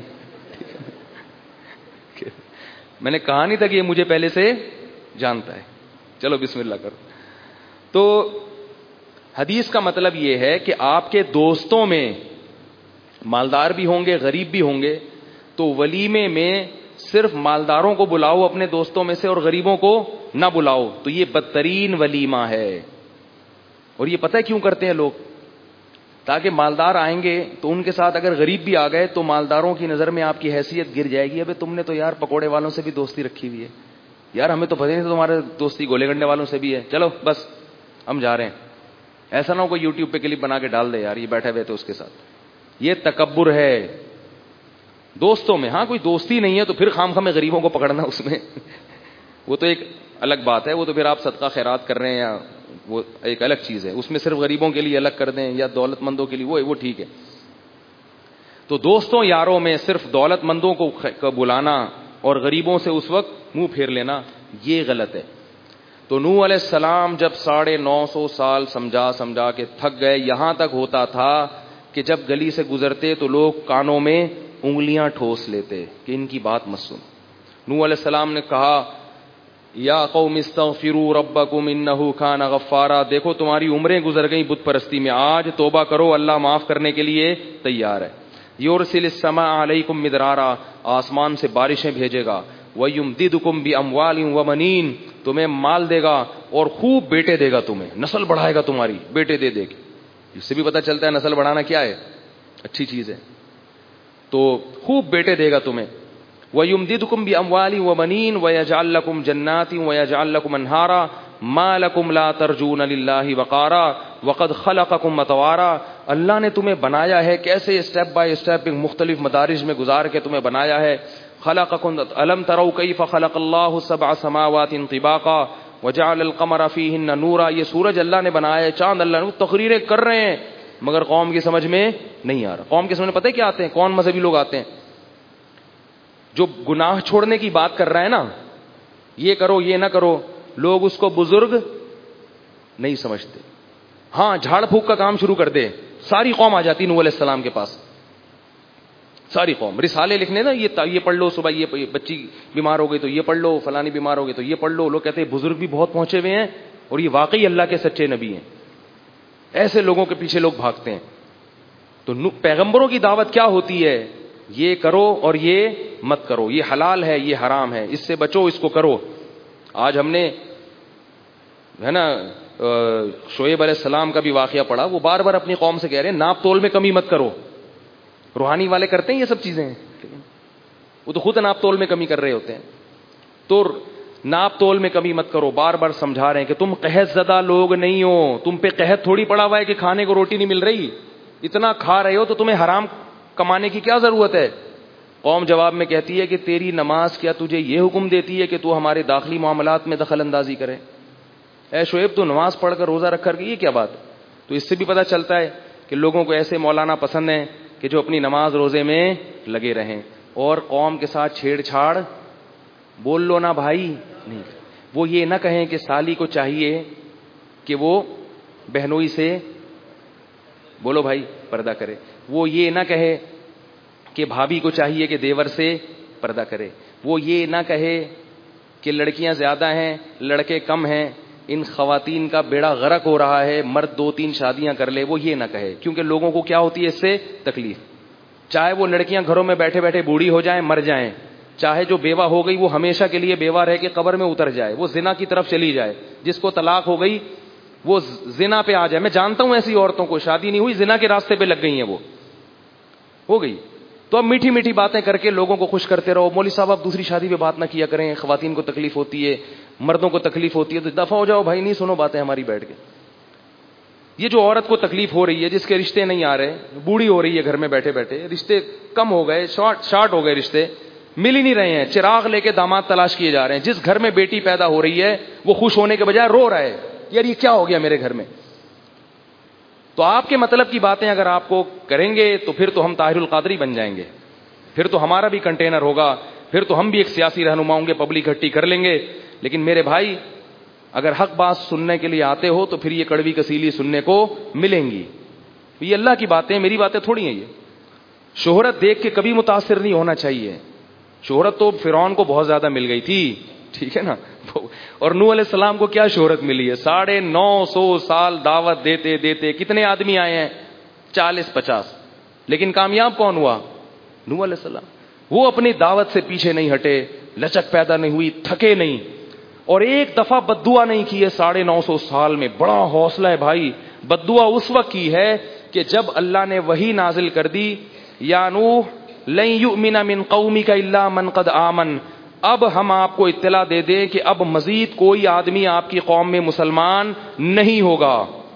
میں نے کہا نہیں تھا کہ یہ مجھے پہلے سے جانتا ہے. چلو بسم اللہ کرو. تو حدیث کا مطلب یہ ہے کہ آپ کے دوستوں میں مالدار بھی ہوں گے, غریب بھی ہوں گے, تو ولیمے میں صرف مالداروں کو بلاؤ اپنے دوستوں میں سے اور غریبوں کو نہ بلاؤ, تو یہ بدترین ولیمہ ہے. اور یہ پتہ ہے کیوں کرتے ہیں لوگ؟ تاکہ مالدار آئیں گے تو ان کے ساتھ اگر غریب بھی آ گئے تو مالداروں کی نظر میں آپ کی حیثیت گر جائے گی. ابے تم نے تو یار پکوڑے والوں سے بھی دوستی رکھی ہوئی ہے, یار ہمیں تو پتہ نہیں تمہارے دوستی گولے گنڈے والوں سے بھی ہے, چلو بس ہم جا رہے ہیں. ایسا نہ ہو کوئی یوٹیوب پہ کلپ بنا کے ڈال دے یار یہ بیٹھے ہوئے تھے اس کے ساتھ. یہ تکبر ہے دوستوں میں. ہاں کوئی دوستی نہیں ہے تو پھر خام خام غریبوں کو پکڑنا اس میں وہ تو ایک الگ بات ہے, وہ تو پھر آپ صدقہ خیرات کر رہے ہیں یا وہ ایک الگ چیز ہے. اس میں صرف غریبوں کے لیے الگ کر دیں یا دولت مندوں کے لیے, وہ وہ ٹھیک ہے. تو دوستوں یاروں میں صرف دولت مندوں کو بلانا اور غریبوں سے اس وقت منہ پھیر لینا, یہ غلط ہے. تو نوح علیہ السلام جب ساڑھے نو سو سال سمجھا سمجھا کے تھک گئے, یہاں تک ہوتا تھا کہ جب گلی سے گزرتے تو لوگ کانوں میں انگلیاں ٹھوس لیتے کہ ان کی بات مت سن. نوح علیہ السلام نے کہا یا قوم استغفروا ربکم انہ کان غفارا. دیکھو تمہاری عمریں گزر گئیں بت پرستی میں, آج توبہ کرو, اللہ معاف کرنے کے لیے تیار ہے. یرسل السماء علیکم مدرارا, آسمان سے بارشیں بھیجے گا. وَيُمْدِدُكُمْ بِأَمْوَالٍ وَبَنِينَ, تمہیں مال دے گا اور خوب بیٹے دے گا, تمہیں نسل بڑھائے گا تمہاری بیٹے دے دے کے. اس سے بھی پتہ چلتا ہے نسل بڑھانا کیا ہے, اچھی چیز ہے. تو خوب بیٹے دے گا تمہیں. وَيُمْدِدُكُمْ بِأَمْوَالٍ وَبَنِينَ وَيَجْعَلْ لَكُمْ جَنَّاتٍ وَيَجْعَلْ لَكُمْ أَنْهَارًا مَا لَكُمْ لَا تَرْجُونَ لِلَّهِ وَقَارًا وَقَدْ خَلَقَكُمْ أَطْوَارًا. اللہ نے تمہیں بنایا ہے کیسے, اسٹیپ بائی اسٹیپ مختلف مدارج میں گزار کے تمہیں بنایا ہے. خلقکم الم تروا کیف خلق اللہ سبع سماوات طباقا وجعل القمر فیہن نورا. یہ سورج اللہ نے بنایا ہے, چاند اللہ نے, تقریریں کر رہے ہیں مگر قوم کی سمجھ میں نہیں آ رہا. قوم کی سمجھ میں پتہ ہے کیا آتے ہیں, کون مذہبی لوگ آتے ہیں جو گناہ چھوڑنے کی بات کر رہا ہے نا, یہ کرو یہ نہ کرو, لوگ اس کو بزرگ نہیں سمجھتے. ہاں جھاڑ پھونک کا کام شروع کر دے, ساری قوم آ جاتی نوح علیہ السلام کے پاس, ساری قوم رسالے لکھنے نا, یہ یہ پڑھ لو, صبح یہ بچی بیمار ہو گئی تو یہ پڑھ لو, فلانی بیمار ہو گئی تو یہ پڑھ لو. لوگ کہتے ہیں بزرگ بھی بہت پہنچے ہوئے ہیں اور یہ واقعی اللہ کے سچے نبی ہیں. ایسے لوگوں کے پیچھے لوگ بھاگتے ہیں. تو پیغمبروں کی دعوت کیا ہوتی ہے, یہ کرو اور یہ مت کرو, یہ حلال ہے یہ حرام ہے, اس سے بچو اس کو کرو. آج ہم نے ہے نا شعیب علیہ السلام کا بھی واقعہ پڑھا, وہ بار بار اپنی قوم سے کہہ رہے ہیں ناپ تول میں کمی مت کرو. روحانی والے کرتے ہیں یہ سب چیزیں, وہ تو خود ناپ تول میں کمی کر رہے ہوتے ہیں. تو ناپ تول میں کمی مت کرو, بار بار سمجھا رہے ہیں کہ تم قحط زدہ لوگ نہیں ہو, تم پہ قحط تھوڑی پڑا ہوا ہے کہ کھانے کو روٹی نہیں مل رہی, اتنا کھا رہے ہو تو تمہیں حرام کمانے کی کیا ضرورت ہے. قوم جواب میں کہتی ہے کہ تیری نماز کیا تجھے یہ حکم دیتی ہے کہ تو ہمارے داخلی معاملات میں دخل اندازی کرے. اے شعیب تو نماز پڑھ کر روزہ رکھ کر کے یہ کیا بات. تو اس سے بھی پتہ چلتا ہے کہ لوگوں کو ایسے مولانا پسند ہیں کہ جو اپنی نماز روزے میں لگے رہیں اور قوم کے ساتھ چھیڑ چھاڑ بول لو نا بھائی نہیں. وہ یہ نہ کہیں کہ سالی کو چاہیے کہ وہ بہنوئی سے بولو بھائی پردہ کرے, وہ یہ نہ کہے کہ بھابھی کو چاہیے کہ دیور سے پردہ کرے, وہ یہ نہ کہے کہ لڑکیاں زیادہ ہیں لڑکے کم ہیں, ان خواتین کا بیڑا غرق ہو رہا ہے, مرد دو تین شادیاں کر لے, وہ یہ نہ کہے. کیونکہ لوگوں کو کیا ہوتی ہے اس سے تکلیف, چاہے وہ لڑکیاں گھروں میں بیٹھے بیٹھے بوڑھی ہو جائیں مر جائیں, چاہے جو بیوہ ہو گئی وہ ہمیشہ کے لیے بیوہ رہ کے قبر میں اتر جائے, وہ زنا کی طرف چلی جائے, جس کو طلاق ہو گئی وہ زنا پہ آ جائے. میں جانتا ہوں ایسی عورتوں کو, شادی نہیں ہوئی زنا کے راستے پہ لگ گئی ہیں, وہ ہو گئی. تو اب میٹھی میٹھی باتیں کر کے لوگوں کو خوش کرتے رہو. مولوی صاحب آپ دوسری شادی پہ بات نہ کیا کریں, خواتین کو تکلیف ہوتی ہے, مردوں کو تکلیف ہوتی ہے, تو دفع ہو جاؤ بھائی, نہیں سنو باتیں ہماری بیٹھ کے. یہ جو عورت کو تکلیف ہو رہی ہے, جس کے رشتے نہیں آ رہے, بوڑھی ہو رہی ہے گھر میں بیٹھے بیٹھے, رشتے کم ہو گئے, شارٹ شارٹ ہو گئے رشتے, مل ہی نہیں رہے ہیں, چراغ لے کے داماد تلاش کیے جا رہے ہیں. جس گھر میں بیٹی پیدا ہو رہی ہے وہ خوش ہونے کے بجائے رو رہا ہے, یار یہ کیا ہو گیا میرے گھر میں. تو آپ کے مطلب کی باتیں اگر آپ کو کریں گے تو پھر تو ہم طاہر القادری بن جائیں گے, پھر تو ہمارا بھی کنٹینر ہوگا, پھر تو ہم بھی ایک سیاسی رہنما ہوں گے, پبلک اکٹھی کر لیں گے. لیکن میرے بھائی اگر حق بات سننے کے لیے آتے ہو تو پھر یہ کڑوی کسیلی سننے کو ملیں گی. یہ اللہ کی باتیں, میری باتیں تھوڑی ہیں. یہ شہرت دیکھ کے کبھی متاثر نہیں ہونا چاہیے. شہرت تو فرعون کو بہت زیادہ مل گئی تھی, ٹھیک ہے نا, اور نوح علیہ السلام کو کیا شہرت ملی ہے, ساڑھے نو سو سال دعوت دیتے دیتے کتنے آدمی آئے ہیں, چالیس پچاس, لیکن کامیاب کون ہوا, نوح علیہ السلام. وہ اپنی دعوت سے پیچھے نہیں ہٹے, لچک پیدا نہیں ہوئی, تھکے نہیں, اور ایک دفعہ بددعا نہیں کی ہے ساڑھے نو سو سال میں. بڑا حوصلہ ہے بھائی. بددعا اس وقت کی ہے کہ جب اللہ نے وحی نازل کر دی, یا نوح لن یؤمن من قومک الا من قد آمن, اب ہم آپ کو اطلاع دے دیں کہ اب مزید کوئی آدمی آپ کی قوم میں مسلمان نہیں ہوگا.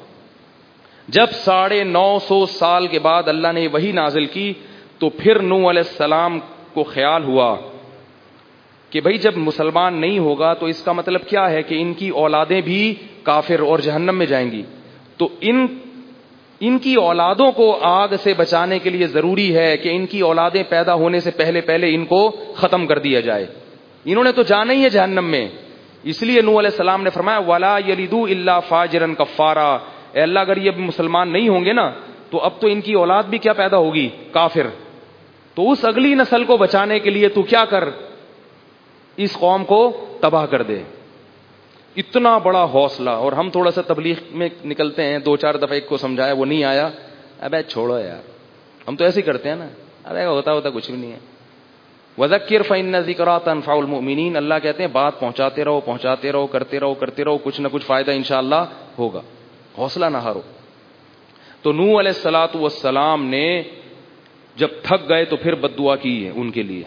جب ساڑھے نو سو سال کے بعد اللہ نے وحی نازل کی تو پھر نوح علیہ السلام کو خیال ہوا کہ بھئی جب مسلمان نہیں ہوگا تو اس کا مطلب کیا ہے کہ ان کی اولادیں بھی کافر اور جہنم میں جائیں گی. تو ان ان کی اولادوں کو آگ سے بچانے کے لیے ضروری ہے کہ ان کی اولادیں پیدا ہونے سے پہلے پہلے ان کو ختم کر دیا جائے. انہوں نے تو جانا ہی ہے جہنم میں. اس لیے نوح علیہ السلام نے فرمایا وَلَا يَلِدُوا إِلَّا فَاجِرًا كَفَّارًا, اے اللہ اگر یہ مسلمان نہیں ہوں گے نا تو اب تو ان کی اولاد بھی کیا پیدا ہوگی, کافر. تو اس اگلی نسل کو بچانے کے لیے تو کیا کر, اس قوم کو تباہ کر دے. اتنا بڑا حوصلہ. اور ہم تھوڑا سا تبلیغ میں نکلتے ہیں, دو چار دفعہ ایک کو سمجھایا, وہ نہیں آیا, ابے چھوڑو یار, ہم تو ایسے ہی کرتے ہیں نا, ارے ہوتا ہوتا کچھ بھی نہیں ہے. وذکر فإن الذکریٰ تنفع المؤمنین, اللہ کہتے ہیں بات پہنچاتے رہو پہنچاتے رہو کرتے رہو کرتے رہو, کچھ نہ کچھ فائدہ انشاءاللہ ہوگا, حوصلہ نہ ہارو. تو نوح علیہ الصلوۃ والسلام نے جب تھک گئے تو پھر بد دعا کی ہے ان کے لیے,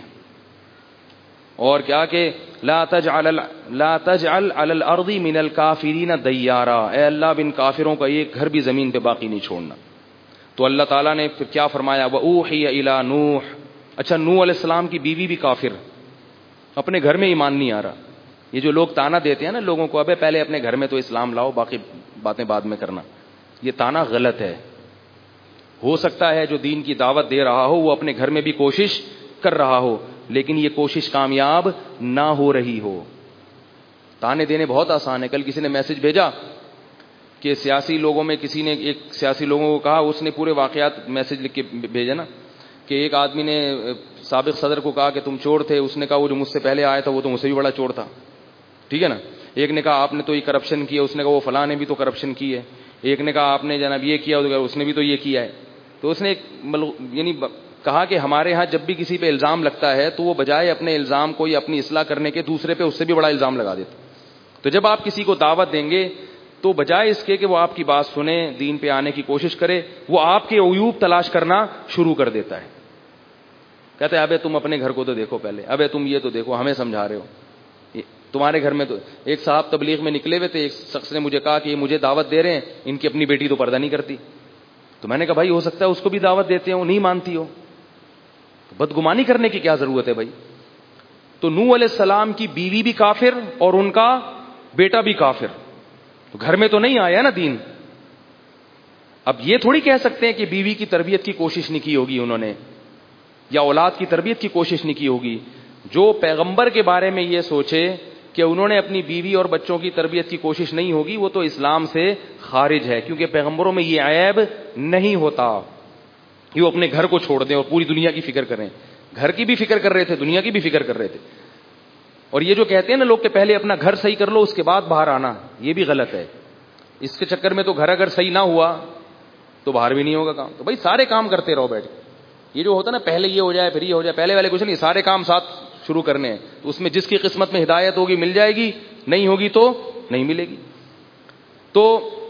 اور کیا کہ لا تجعل لا تجعل علی الارض من الکافرین دیارا, اے اللہ بن کافروں کا ایک گھر بھی زمین پہ باقی نہیں چھوڑنا. تو اللہ تعالیٰ نے پھر کیا فرمایا, وأوحی الی نوح. اچھا, نوح علیہ السلام کی بیوی بھی کافر, اپنے گھر میں ایمان نہیں آ رہا. یہ جو لوگ تانا دیتے ہیں نا لوگوں کو, ابے پہلے اپنے گھر میں تو اسلام لاؤ, باقی باتیں بعد میں کرنا, یہ تانا غلط ہے. ہو سکتا ہے جو دین کی دعوت دے رہا ہو وہ اپنے گھر میں بھی کوشش کر رہا ہو, لیکن یہ کوشش کامیاب نہ ہو رہی ہو. تانے دینے بہت آسان ہے. کل کسی نے میسج بھیجا کہ سیاسی لوگوں میں کسی نے, ایک سیاسی لوگوں کو کہا, اس نے پورے واقعات میسج لکھ کے بھیجا نا, کہ ایک آدمی نے سابق صدر کو کہا کہ تم چور تھے, اس نے کہا وہ جو مجھ سے پہلے آیا تھا وہ تو مجھ سے بھی بڑا چور تھا. ٹھیک ہے نا. ایک نے کہا آپ نے تو یہ کرپشن کیا, اس نے کہا وہ فلاں نے بھی تو کرپشن کی ہے. ایک نے کہا آپ نے جناب یہ کیا, اس نے بھی تو یہ کیا ہے. تو اس نے یعنی کہا کہ ہمارے ہاں جب بھی کسی پہ الزام لگتا ہے تو وہ بجائے اپنے الزام کو یا اپنی اصلاح کرنے کے دوسرے پہ اس سے بھی بڑا الزام لگا دیتا. تو جب آپ کسی کو دعوت دیں گے تو بجائے اس کے کہ وہ آپ کی بات سنے, دین پہ آنے کی کوشش کرے, وہ آپ کے عیوب تلاش کرنا شروع کر دیتا ہے. کہتے ہیں ابے تم اپنے گھر کو تو دیکھو پہلے, ابے تم یہ تو دیکھو, ہمیں سمجھا رہے ہو, تمہارے گھر میں تو. ایک صاحب تبلیغ میں نکلے ہوئے تھے, ایک شخص نے مجھے کہا کہ یہ مجھے دعوت دے رہے ہیں, ان کی اپنی بیٹی تو پردہ نہیں کرتی. تو میں نے کہا بھائی ہو سکتا ہے اس کو بھی دعوت دیتے ہو, نہیں مانتی ہو, بدگمانی کرنے کی کیا ضرورت ہے بھائی. تو نوح علیہ السلام کی بیوی بھی کافر اور ان کا بیٹا بھی کافر, تو گھر میں تو نہیں آیا نا دین. اب یہ تھوڑی کہہ سکتے ہیں کہ بیوی کی تربیت کی کوشش نہیں کی ہوگی انہوں نے, یا اولاد کی تربیت کی کوشش نہیں کی ہوگی. جو پیغمبر کے بارے میں یہ سوچے کہ انہوں نے اپنی بیوی اور بچوں کی تربیت کی کوشش نہیں ہوگی, وہ تو اسلام سے خارج ہے, کیونکہ پیغمبروں میں یہ عیب نہیں ہوتا کہ وہ اپنے گھر کو چھوڑ دیں اور پوری دنیا کی فکر کریں. گھر کی بھی فکر کر رہے تھے, دنیا کی بھی فکر کر رہے تھے. اور یہ جو کہتے ہیں نا لوگ کہ پہلے اپنا گھر صحیح کر لو اس کے بعد باہر آنا, یہ بھی غلط ہے. اس کے چکر میں تو گھر اگر صحیح نہ ہوا تو باہر بھی نہیں ہوگا کام. تو بھائی سارے کام کرتے رہو بیٹھ. یہ جو ہوتا ہے نا پہلے یہ ہو جائے پھر یہ ہو جائے, پہلے والے کچھ نہیں, سارے کام ساتھ شروع کرنے ہیں. تو اس میں جس کی قسمت میں ہدایت ہوگی مل جائے گی, نہیں ہوگی تو نہیں ملے گی. تو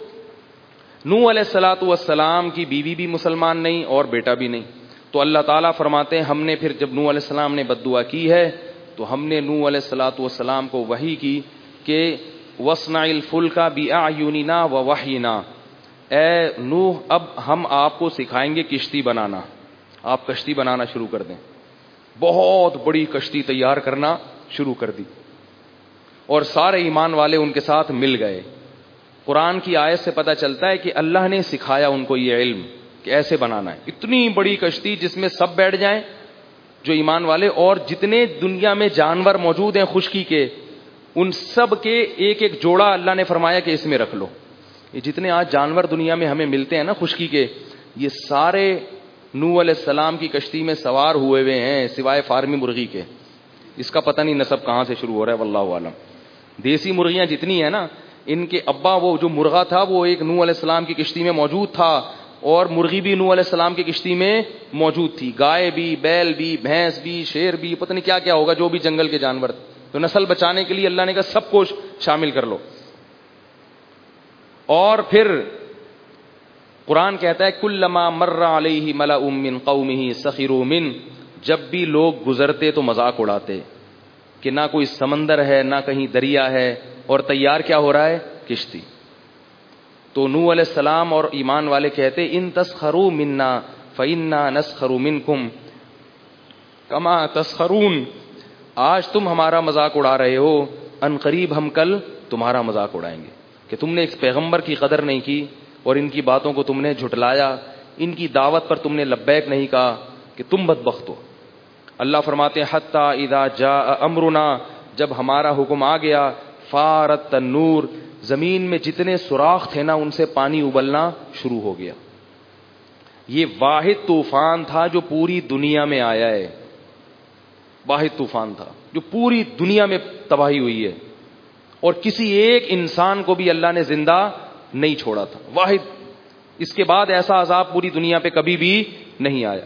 نوح علیہ الصلوۃ والسلام کی بیوی بھی مسلمان نہیں اور بیٹا بھی نہیں. تو اللہ تعالیٰ فرماتے ہیں ہم نے پھر جب نوح علیہ السلام نے بد دعا کی ہے تو ہم نے نوح علیہ الصلوۃ والسلام کو وحی کی کہ وَاصْنَعِ الْفُلْكَ بِأَعْيُنِنَا وَوَحْيِنَا, اے نوح اب ہم آپ کو سکھائیں گے کشتی بنانا, آپ کشتی بنانا شروع کر دیں. بہت بڑی کشتی تیار کرنا شروع کر دی اور سارے ایمان والے ان کے ساتھ مل گئے. قرآن کی آیت سے پتہ چلتا ہے کہ اللہ نے سکھایا ان کو یہ علم کہ ایسے بنانا ہے. اتنی بڑی کشتی جس میں سب بیٹھ جائیں جو ایمان والے, اور جتنے دنیا میں جانور موجود ہیں خشکی کے ان سب کے ایک ایک جوڑا اللہ نے فرمایا کہ اس میں رکھ لو. یہ جتنے آج جانور دنیا میں ہمیں ملتے ہیں نا خشکی کے, یہ سارے نوح علیہ السلام کی کشتی میں سوار ہوئے ہوئے ہیں سوائے فارمی مرغی کے. اس کا پتہ نہیں نسب کہاں سے شروع ہو رہا ہے واللہ عالم. دیسی مرغیاں جتنی ہیں نا ان کے ابا وہ جو مرغا تھا وہ ایک نوح علیہ السلام کی کشتی میں موجود تھا, اور مرغی بھی نوح علیہ السلام کی کشتی میں موجود تھی, گائے بھی, بیل بھی, بھینس بھی, شیر بھی, پتہ نہیں کیا کیا ہوگا جو بھی جنگل کے جانور. تو نسل بچانے کے لیے اللہ نے کہا سب کو شامل کر لو. اور پھر قرآن کہتا ہے کلما مر علیہ ملأ من قومہ سخروا منہ, جب بھی لوگ گزرتے تو مذاق اڑاتے کہ نہ کوئی سمندر ہے نہ کہیں دریا ہے, اور تیار کیا ہو رہا ہے کشتی. تو نوح علیہ السلام اور ایمان والے کہتے ان تسخروا منا فإنا نسخر منکم کما تسخرون, آج تم ہمارا مذاق اڑا رہے ہو, ان قریب ہم کل تمہارا مذاق اڑائیں گے. کہ تم نے ایک پیغمبر کی قدر نہیں کی اور ان کی باتوں کو تم نے جھٹلایا, ان کی دعوت پر تم نے لبیک نہیں کہا, کہ تم بدبخت ہو. اللہ فرماتے ہیں حتی اذا جاء امرنا, جب ہمارا حکم آ گیا, فارت النور, زمین میں جتنے سوراخ تھے نا ان سے پانی ابلنا شروع ہو گیا. یہ واحد طوفان تھا جو پوری دنیا میں آیا ہے, واحد طوفان تھا جو پوری دنیا میں تباہی ہوئی ہے. اور کسی ایک انسان کو بھی اللہ نے زندہ نہیں چھوڑا تھا, واحد. اس کے بعد ایسا عذاب پوری دنیا پہ کبھی بھی نہیں آیا.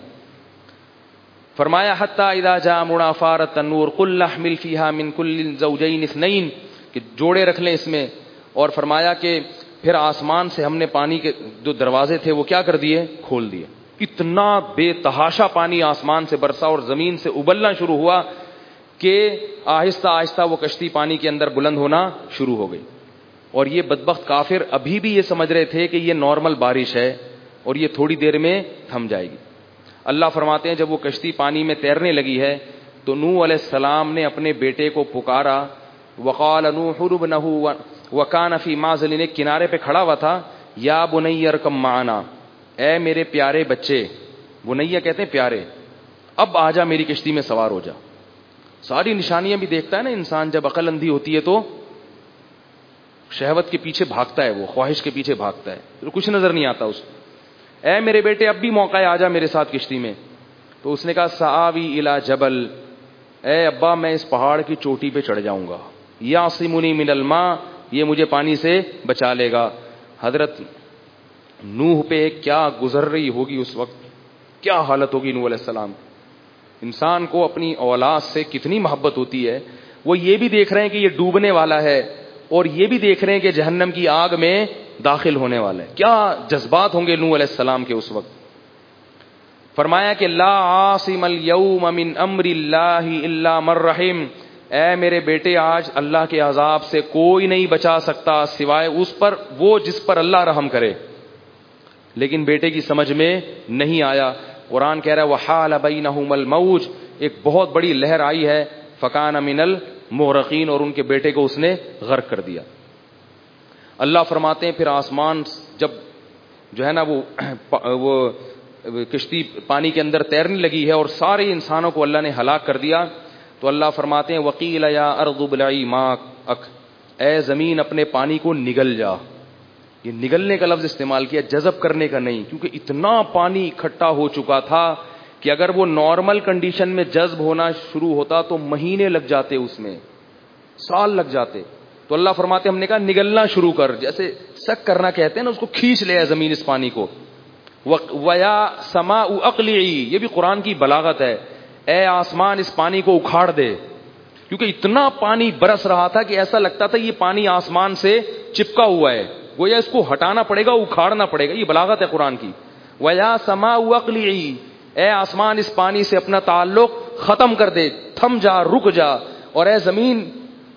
فرمایا حتی اذا جاء امرنا فارت النور قل نحمل فیہا من کل زوجین اثنین, کہ جوڑے رکھ لیں اس میں. اور فرمایا کہ پھر آسمان سے ہم نے پانی کے جو دروازے تھے وہ کیا کر دیے, کھول دیے. اتنا بے تحاشا پانی آسمان سے برسا اور زمین سے ابلنا شروع ہوا کہ آہستہ آہستہ وہ کشتی پانی کے اندر بلند ہونا شروع ہو گئی. اور یہ بدبخت کافر ابھی بھی یہ سمجھ رہے تھے کہ یہ نارمل بارش ہے اور یہ تھوڑی دیر میں تھم جائے گی. اللہ فرماتے ہیں جب وہ کشتی پانی میں تیرنے لگی ہے تو نوح علیہ السلام نے اپنے بیٹے کو پکارا. وقال نوح ابنہ وکان فی معزل, ایک کنارے پہ کھڑا ہوا تھا. یا بنی ارکب معنا, اے میرے پیارے بچے, بنیا کہتے ہیں پیارے, اب آ جا میری کشتی میں سوار ہو جا. ساری نشانیاں بھی دیکھتا ہے نا انسان, جب عقل اندھی ہوتی ہے تو شہوت کے پیچھے بھاگتا ہے, وہ خواہش کے پیچھے بھاگتا ہے, تو کچھ نظر نہیں آتا اس کو. اے میرے بیٹے اب بھی موقع ہے, آ جا میرے ساتھ کشتی میں. تو اس نے کہا سآوی الی جبل, اے ابا میں اس پہاڑ کی چوٹی پہ چڑھ جاؤں گا. یعصمنی من الماء, یہ مجھے پانی سے بچا لے گا. حضرت نوح پہ کیا گزر رہی ہوگی اس وقت, کیا حالت ہوگی نوح علیہ السلام. انسان کو اپنی اولاد سے کتنی محبت ہوتی ہے. وہ یہ بھی دیکھ رہے ہیں کہ یہ ڈوبنے والا ہے اور یہ بھی دیکھ رہے ہیں کہ جہنم کی آگ میں داخل ہونے والا ہے. کیا جذبات ہوں گے نوح علیہ السلام کے اس وقت. فرمایا کہ لا عاصم اليوم من امر اللہ الا من رحم, اے میرے بیٹے آج اللہ کے عذاب سے کوئی نہیں بچا سکتا سوائے اس پر وہ جس پر اللہ رحم کرے. لیکن بیٹے کی سمجھ میں نہیں آیا. قرآن کہہ رہا ہے وحال بینہم الموج, ایک بہت بڑی لہر آئی ہے. فکان من المغرقین, اور ان کے بیٹے کو اس نے غرق کر دیا. اللہ فرماتے ہیں پھر آسمان جب جو ہے نا وہ وہ کشتی پانی کے اندر تیرنے لگی ہے اور سارے انسانوں کو اللہ نے ہلاک کر دیا, تو اللہ فرماتے ہیں وقیل یا ارض ابلعی ماءک, اے زمین اپنے پانی کو نگل جا. یہ نگلنے کا لفظ استعمال کیا, جذب کرنے کا نہیں, کیونکہ اتنا پانی اکٹھا ہو چکا تھا کہ اگر وہ نارمل کنڈیشن میں جذب ہونا شروع ہوتا تو مہینے لگ جاتے, اس میں سال لگ جاتے. تو اللہ فرماتے ہم نے کہا نگلنا شروع کر, جیسے سک کرنا کہتے ہیں نا, اس کو کھینچ لے زمین اس پانی کو. وَيَا سَمَاءُ أَقْلِعِي, یہ بھی قرآن کی بلاغت ہے, اے آسمان اس پانی کو اکھاڑ دے. کیونکہ اتنا پانی برس رہا تھا کہ ایسا لگتا تھا یہ پانی آسمان سے چپکا ہوا ہے, گویا اس کو ہٹانا پڑے گا, اکھاڑنا پڑے گا. یہ بلاغت ہے قرآن کی. وَيَا سَمَاءُ أَقْلِعِي, اے آسمان اس پانی سے اپنا تعلق ختم کر دے, تھم جا, رک جا. اور اے زمین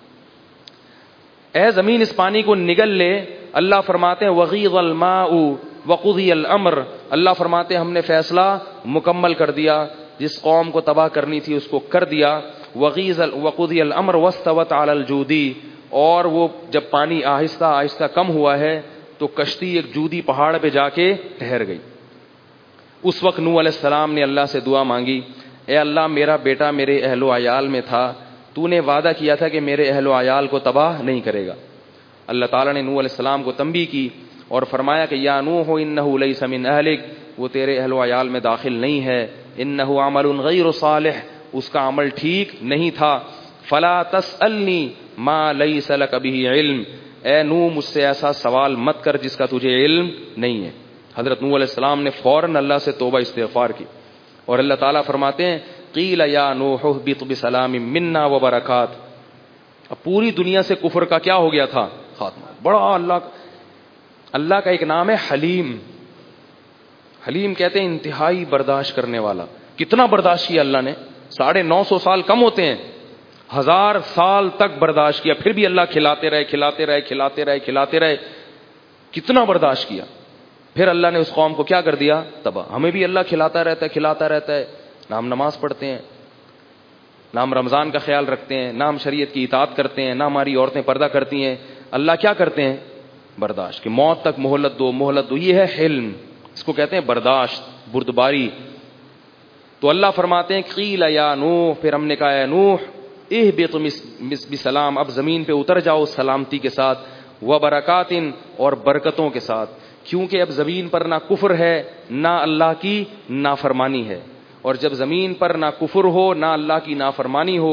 اے زمین اس پانی کو نگل لے. اللہ فرماتے ہیں وغیض الماء وقضی الامر, اللہ فرماتے ہیں ہم نے فیصلہ مکمل کر دیا, جس قوم کو تباہ کرنی تھی اس کو کر دیا. وغیض وقضی الامر واستوت علی الجودی, اور وہ جب پانی آہستہ آہستہ کم ہوا ہے تو کشتی ایک جودی پہاڑ پہ جا کے ٹھہر گئی. اس وقت نوح علیہ السلام نے اللہ سے دعا مانگی, اے اللہ میرا بیٹا میرے اہل و عیال میں تھا, تو نے وعدہ کیا تھا کہ میرے اہل و عیال کو تباہ نہیں کرے گا. اللہ تعالیٰ نے نوح علیہ السلام کو تنبیہ کی اور فرمایا کہ یا نوح انہ لیس من اہلک, وہ تیرے اہل و عیال میں داخل نہیں ہے. انہ عمل غیر صالح, اس کا عمل ٹھیک نہیں تھا. فلا تسألنی ما لیس لک بہ علم, اے نوح مجھ سے ایسا سوال مت کر جس کا تجھے علم نہیں ہے. حضرت نوح علیہ السلام نے فوراً اللہ سے توبہ استغفار کی, اور اللہ تعالیٰ فرماتے ہیں قیل یا نوح اہبط بسلام منا وبرکات. اب پوری دنیا سے کفر کا کیا ہو گیا تھا, خاتمہ. بڑا اللہ اللہ کا ایک نام ہے حلیم. حلیم کہتے ہیں انتہائی برداشت کرنے والا. کتنا برداشت کیا اللہ نے, ساڑھے نو سو سال کم ہوتے ہیں, ہزار سال تک برداشت کیا, پھر بھی اللہ کھلاتے رہے کھلاتے رہے کھلاتے رہے کھلاتے رہے. کتنا برداشت کیا. پھر اللہ نے اس قوم کو کیا کر دیا, تباہ. ہمیں بھی اللہ کھلاتا رہتا ہے کھلاتا رہتا ہے, نہ ہم نماز پڑھتے ہیں, نہ ہم رمضان کا خیال رکھتے ہیں, نہ ہم شریعت کی اطاعت کرتے ہیں, نہ ہماری عورتیں پردہ کرتی ہیں. اللہ کیا کرتے ہیں, برداشت, کہ موت تک مہلت دو مہلت دو. یہ ہے حلم, اس کو کہتے ہیں برداشت, بردباری. تو اللہ فرماتے ہیں قیل یا نوح, پھر ہم نے کہا اے نوح اہبط بسلام, اب زمین پہ اتر جاؤ سلامتی کے ساتھ, وبرکات, اور برکتوں کے ساتھ. کیونکہ اب زمین پر نہ کفر ہے نہ اللہ کی نافرمانی ہے, اور جب زمین پر نہ کفر ہو نہ اللہ کی نافرمانی ہو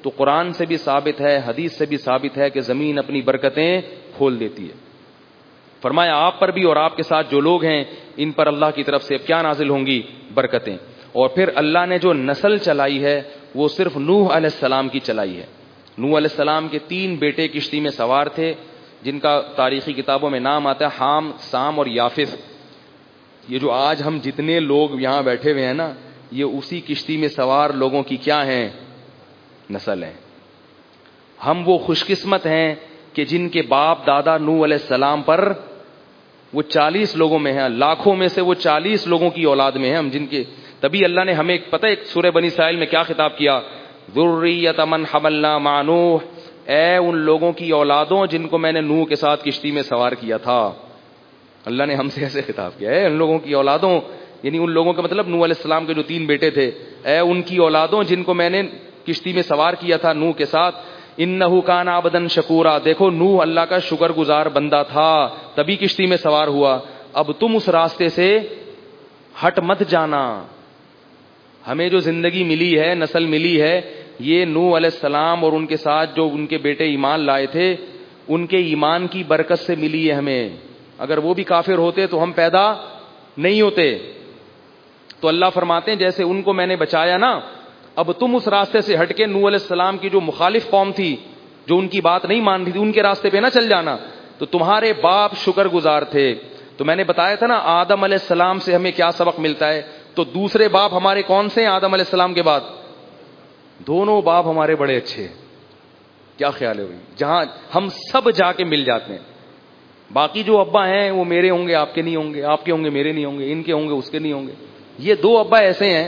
تو قرآن سے بھی ثابت ہے, حدیث سے بھی ثابت ہے کہ زمین اپنی برکتیں کھول دیتی ہے. فرمایا آپ پر بھی اور آپ کے ساتھ جو لوگ ہیں ان پر اللہ کی طرف سے کیا نازل ہوں گی؟ برکتیں. اور پھر اللہ نے جو نسل چلائی ہے وہ صرف نوح علیہ السلام کی چلائی ہے. نوح علیہ السلام کے تین بیٹے کشتی میں سوار تھے جن کا تاریخی کتابوں میں نام آتا ہے حام, سام اور یافث. یہ جو آج ہم جتنے لوگ یہاں بیٹھے ہوئے ہیں نا, یہ اسی کشتی میں سوار لوگوں کی کیا ہیں؟ نسل ہیں. ہم وہ خوش قسمت ہیں کہ جن کے باپ دادا نوح علیہ السلام پر وہ چالیس لوگوں میں ہیں, لاکھوں میں سے وہ چالیس لوگوں کی اولاد میں ہیں ہم, جن کے تبھی اللہ نے ہمیں پتہ ہے سورہ بنی اسرائیل میں کیا خطاب کیا؟ ذریۃ من حملنا مع نوح, اے ان لوگوں کی اولادوں جن کو میں نے نوح کے ساتھ کشتی میں سوار کیا تھا. اللہ نے ہم سے ایسے خطاب کیا ہے, ان لوگوں کی اولادوں, یعنی ان لوگوں کا مطلب نوح علیہ السلام کے جو تین بیٹے تھے, اے ان کی اولادوں جن کو میں نے کشتی میں سوار کیا تھا نوح کے ساتھ. انہ کان عبدا شکورا, دیکھو نوح اللہ کا شکر گزار بندہ تھا تبھی کشتی میں سوار ہوا. اب تم اس راستے سے ہٹ مت جانا. ہمیں جو زندگی ملی ہے, نسل ملی ہے, یہ نوح علیہ السلام اور ان کے ساتھ جو ان کے بیٹے ایمان لائے تھے ان کے ایمان کی برکت سے ملی ہے ہمیں. اگر وہ بھی کافر ہوتے تو ہم پیدا نہیں ہوتے. تو اللہ فرماتے ہیں جیسے ان کو میں نے بچایا نا, اب تم اس راستے سے ہٹ کے نوح علیہ السلام کی جو مخالف قوم تھی, جو ان کی بات نہیں مان رہی تھی, ان کے راستے پہ نہ چل جانا. تو تمہارے باپ شکر گزار تھے. تو میں نے بتایا تھا نا آدم علیہ السلام سے ہمیں کیا سبق ملتا ہے. تو دوسرے باپ ہمارے کون سے ہیں آدم علیہ السلام کے بعد؟ دونوں باپ ہمارے بڑے اچھے. کیا خیال ہے بھائی؟ جہاں ہم سب جا کے مل جاتے ہیں. باقی جو ابا ہیں وہ میرے ہوں گے, آپ کے نہیں ہوں گے, آپ کے ہوں گے میرے نہیں ہوں گے, ان کے ہوں گے اس کے نہیں ہوں گے. یہ دو ابا ایسے ہیں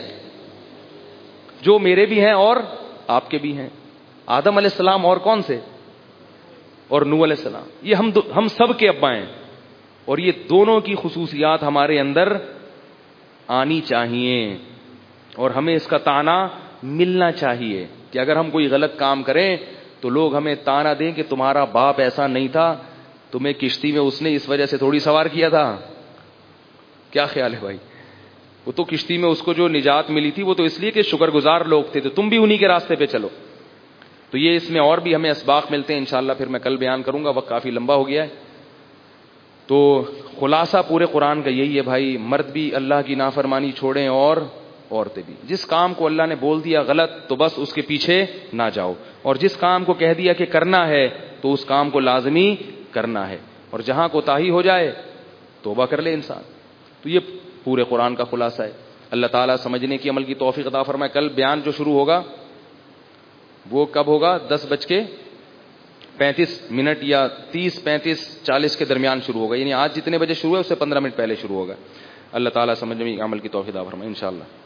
جو میرے بھی ہیں اور آپ کے بھی ہیں. آدم علیہ السلام اور کون سے؟ اور نوح علیہ السلام. یہ ہم ہم سب کے ابا ہیں. اور یہ دونوں کی خصوصیات ہمارے اندر آنی چاہیے اور ہمیں اس کا تانا ملنا چاہیے کہ اگر ہم کوئی غلط کام کریں تو لوگ ہمیں تانا دیں کہ تمہارا باپ ایسا نہیں تھا, تمہیں کشتی میں اس نے اس وجہ سے تھوڑی سوار کیا تھا. کیا خیال ہے بھائی؟ وہ تو کشتی میں اس کو جو نجات ملی تھی وہ تو اس لیے کہ شکر گزار لوگ تھے. تو تم بھی انہی کے راستے پہ چلو. تو یہ اس میں اور بھی ہمیں اسباق ملتے ہیں انشاءاللہ, پھر میں کل بیان کروں گا, وقت کافی لمبا ہو گیا ہے. تو خلاصہ پورے قرآن کا یہی ہے بھائی, مرد بھی اللہ کی نافرمانی چھوڑیں اور عورتیں بھی. جس کام کو اللہ نے بول دیا غلط تو بس اس کے پیچھے نہ جاؤ, اور جس کام کو کہہ دیا کہ کرنا ہے تو اس کام کو لازمی کرنا ہے, اور جہاں کوتاہی ہو جائے توبہ کر لے انسان. تو یہ پورے قرآن کا خلاصہ ہے. اللہ تعالیٰ سمجھنے کی عمل کی توفیق عطا فرمائے. کل بیان جو شروع ہوگا وہ کب ہوگا؟ دس بج کے پینتیس منٹ یا تیس پینتیس چالیس کے درمیان شروع ہوگا, یعنی آج جتنے بجے شروع ہے اس سے پندرہ منٹ پہلے شروع ہوگا. اللہ تعالیٰ سمجھنے کی عمل کی توفیق عطا فرمائے انشاءاللہ.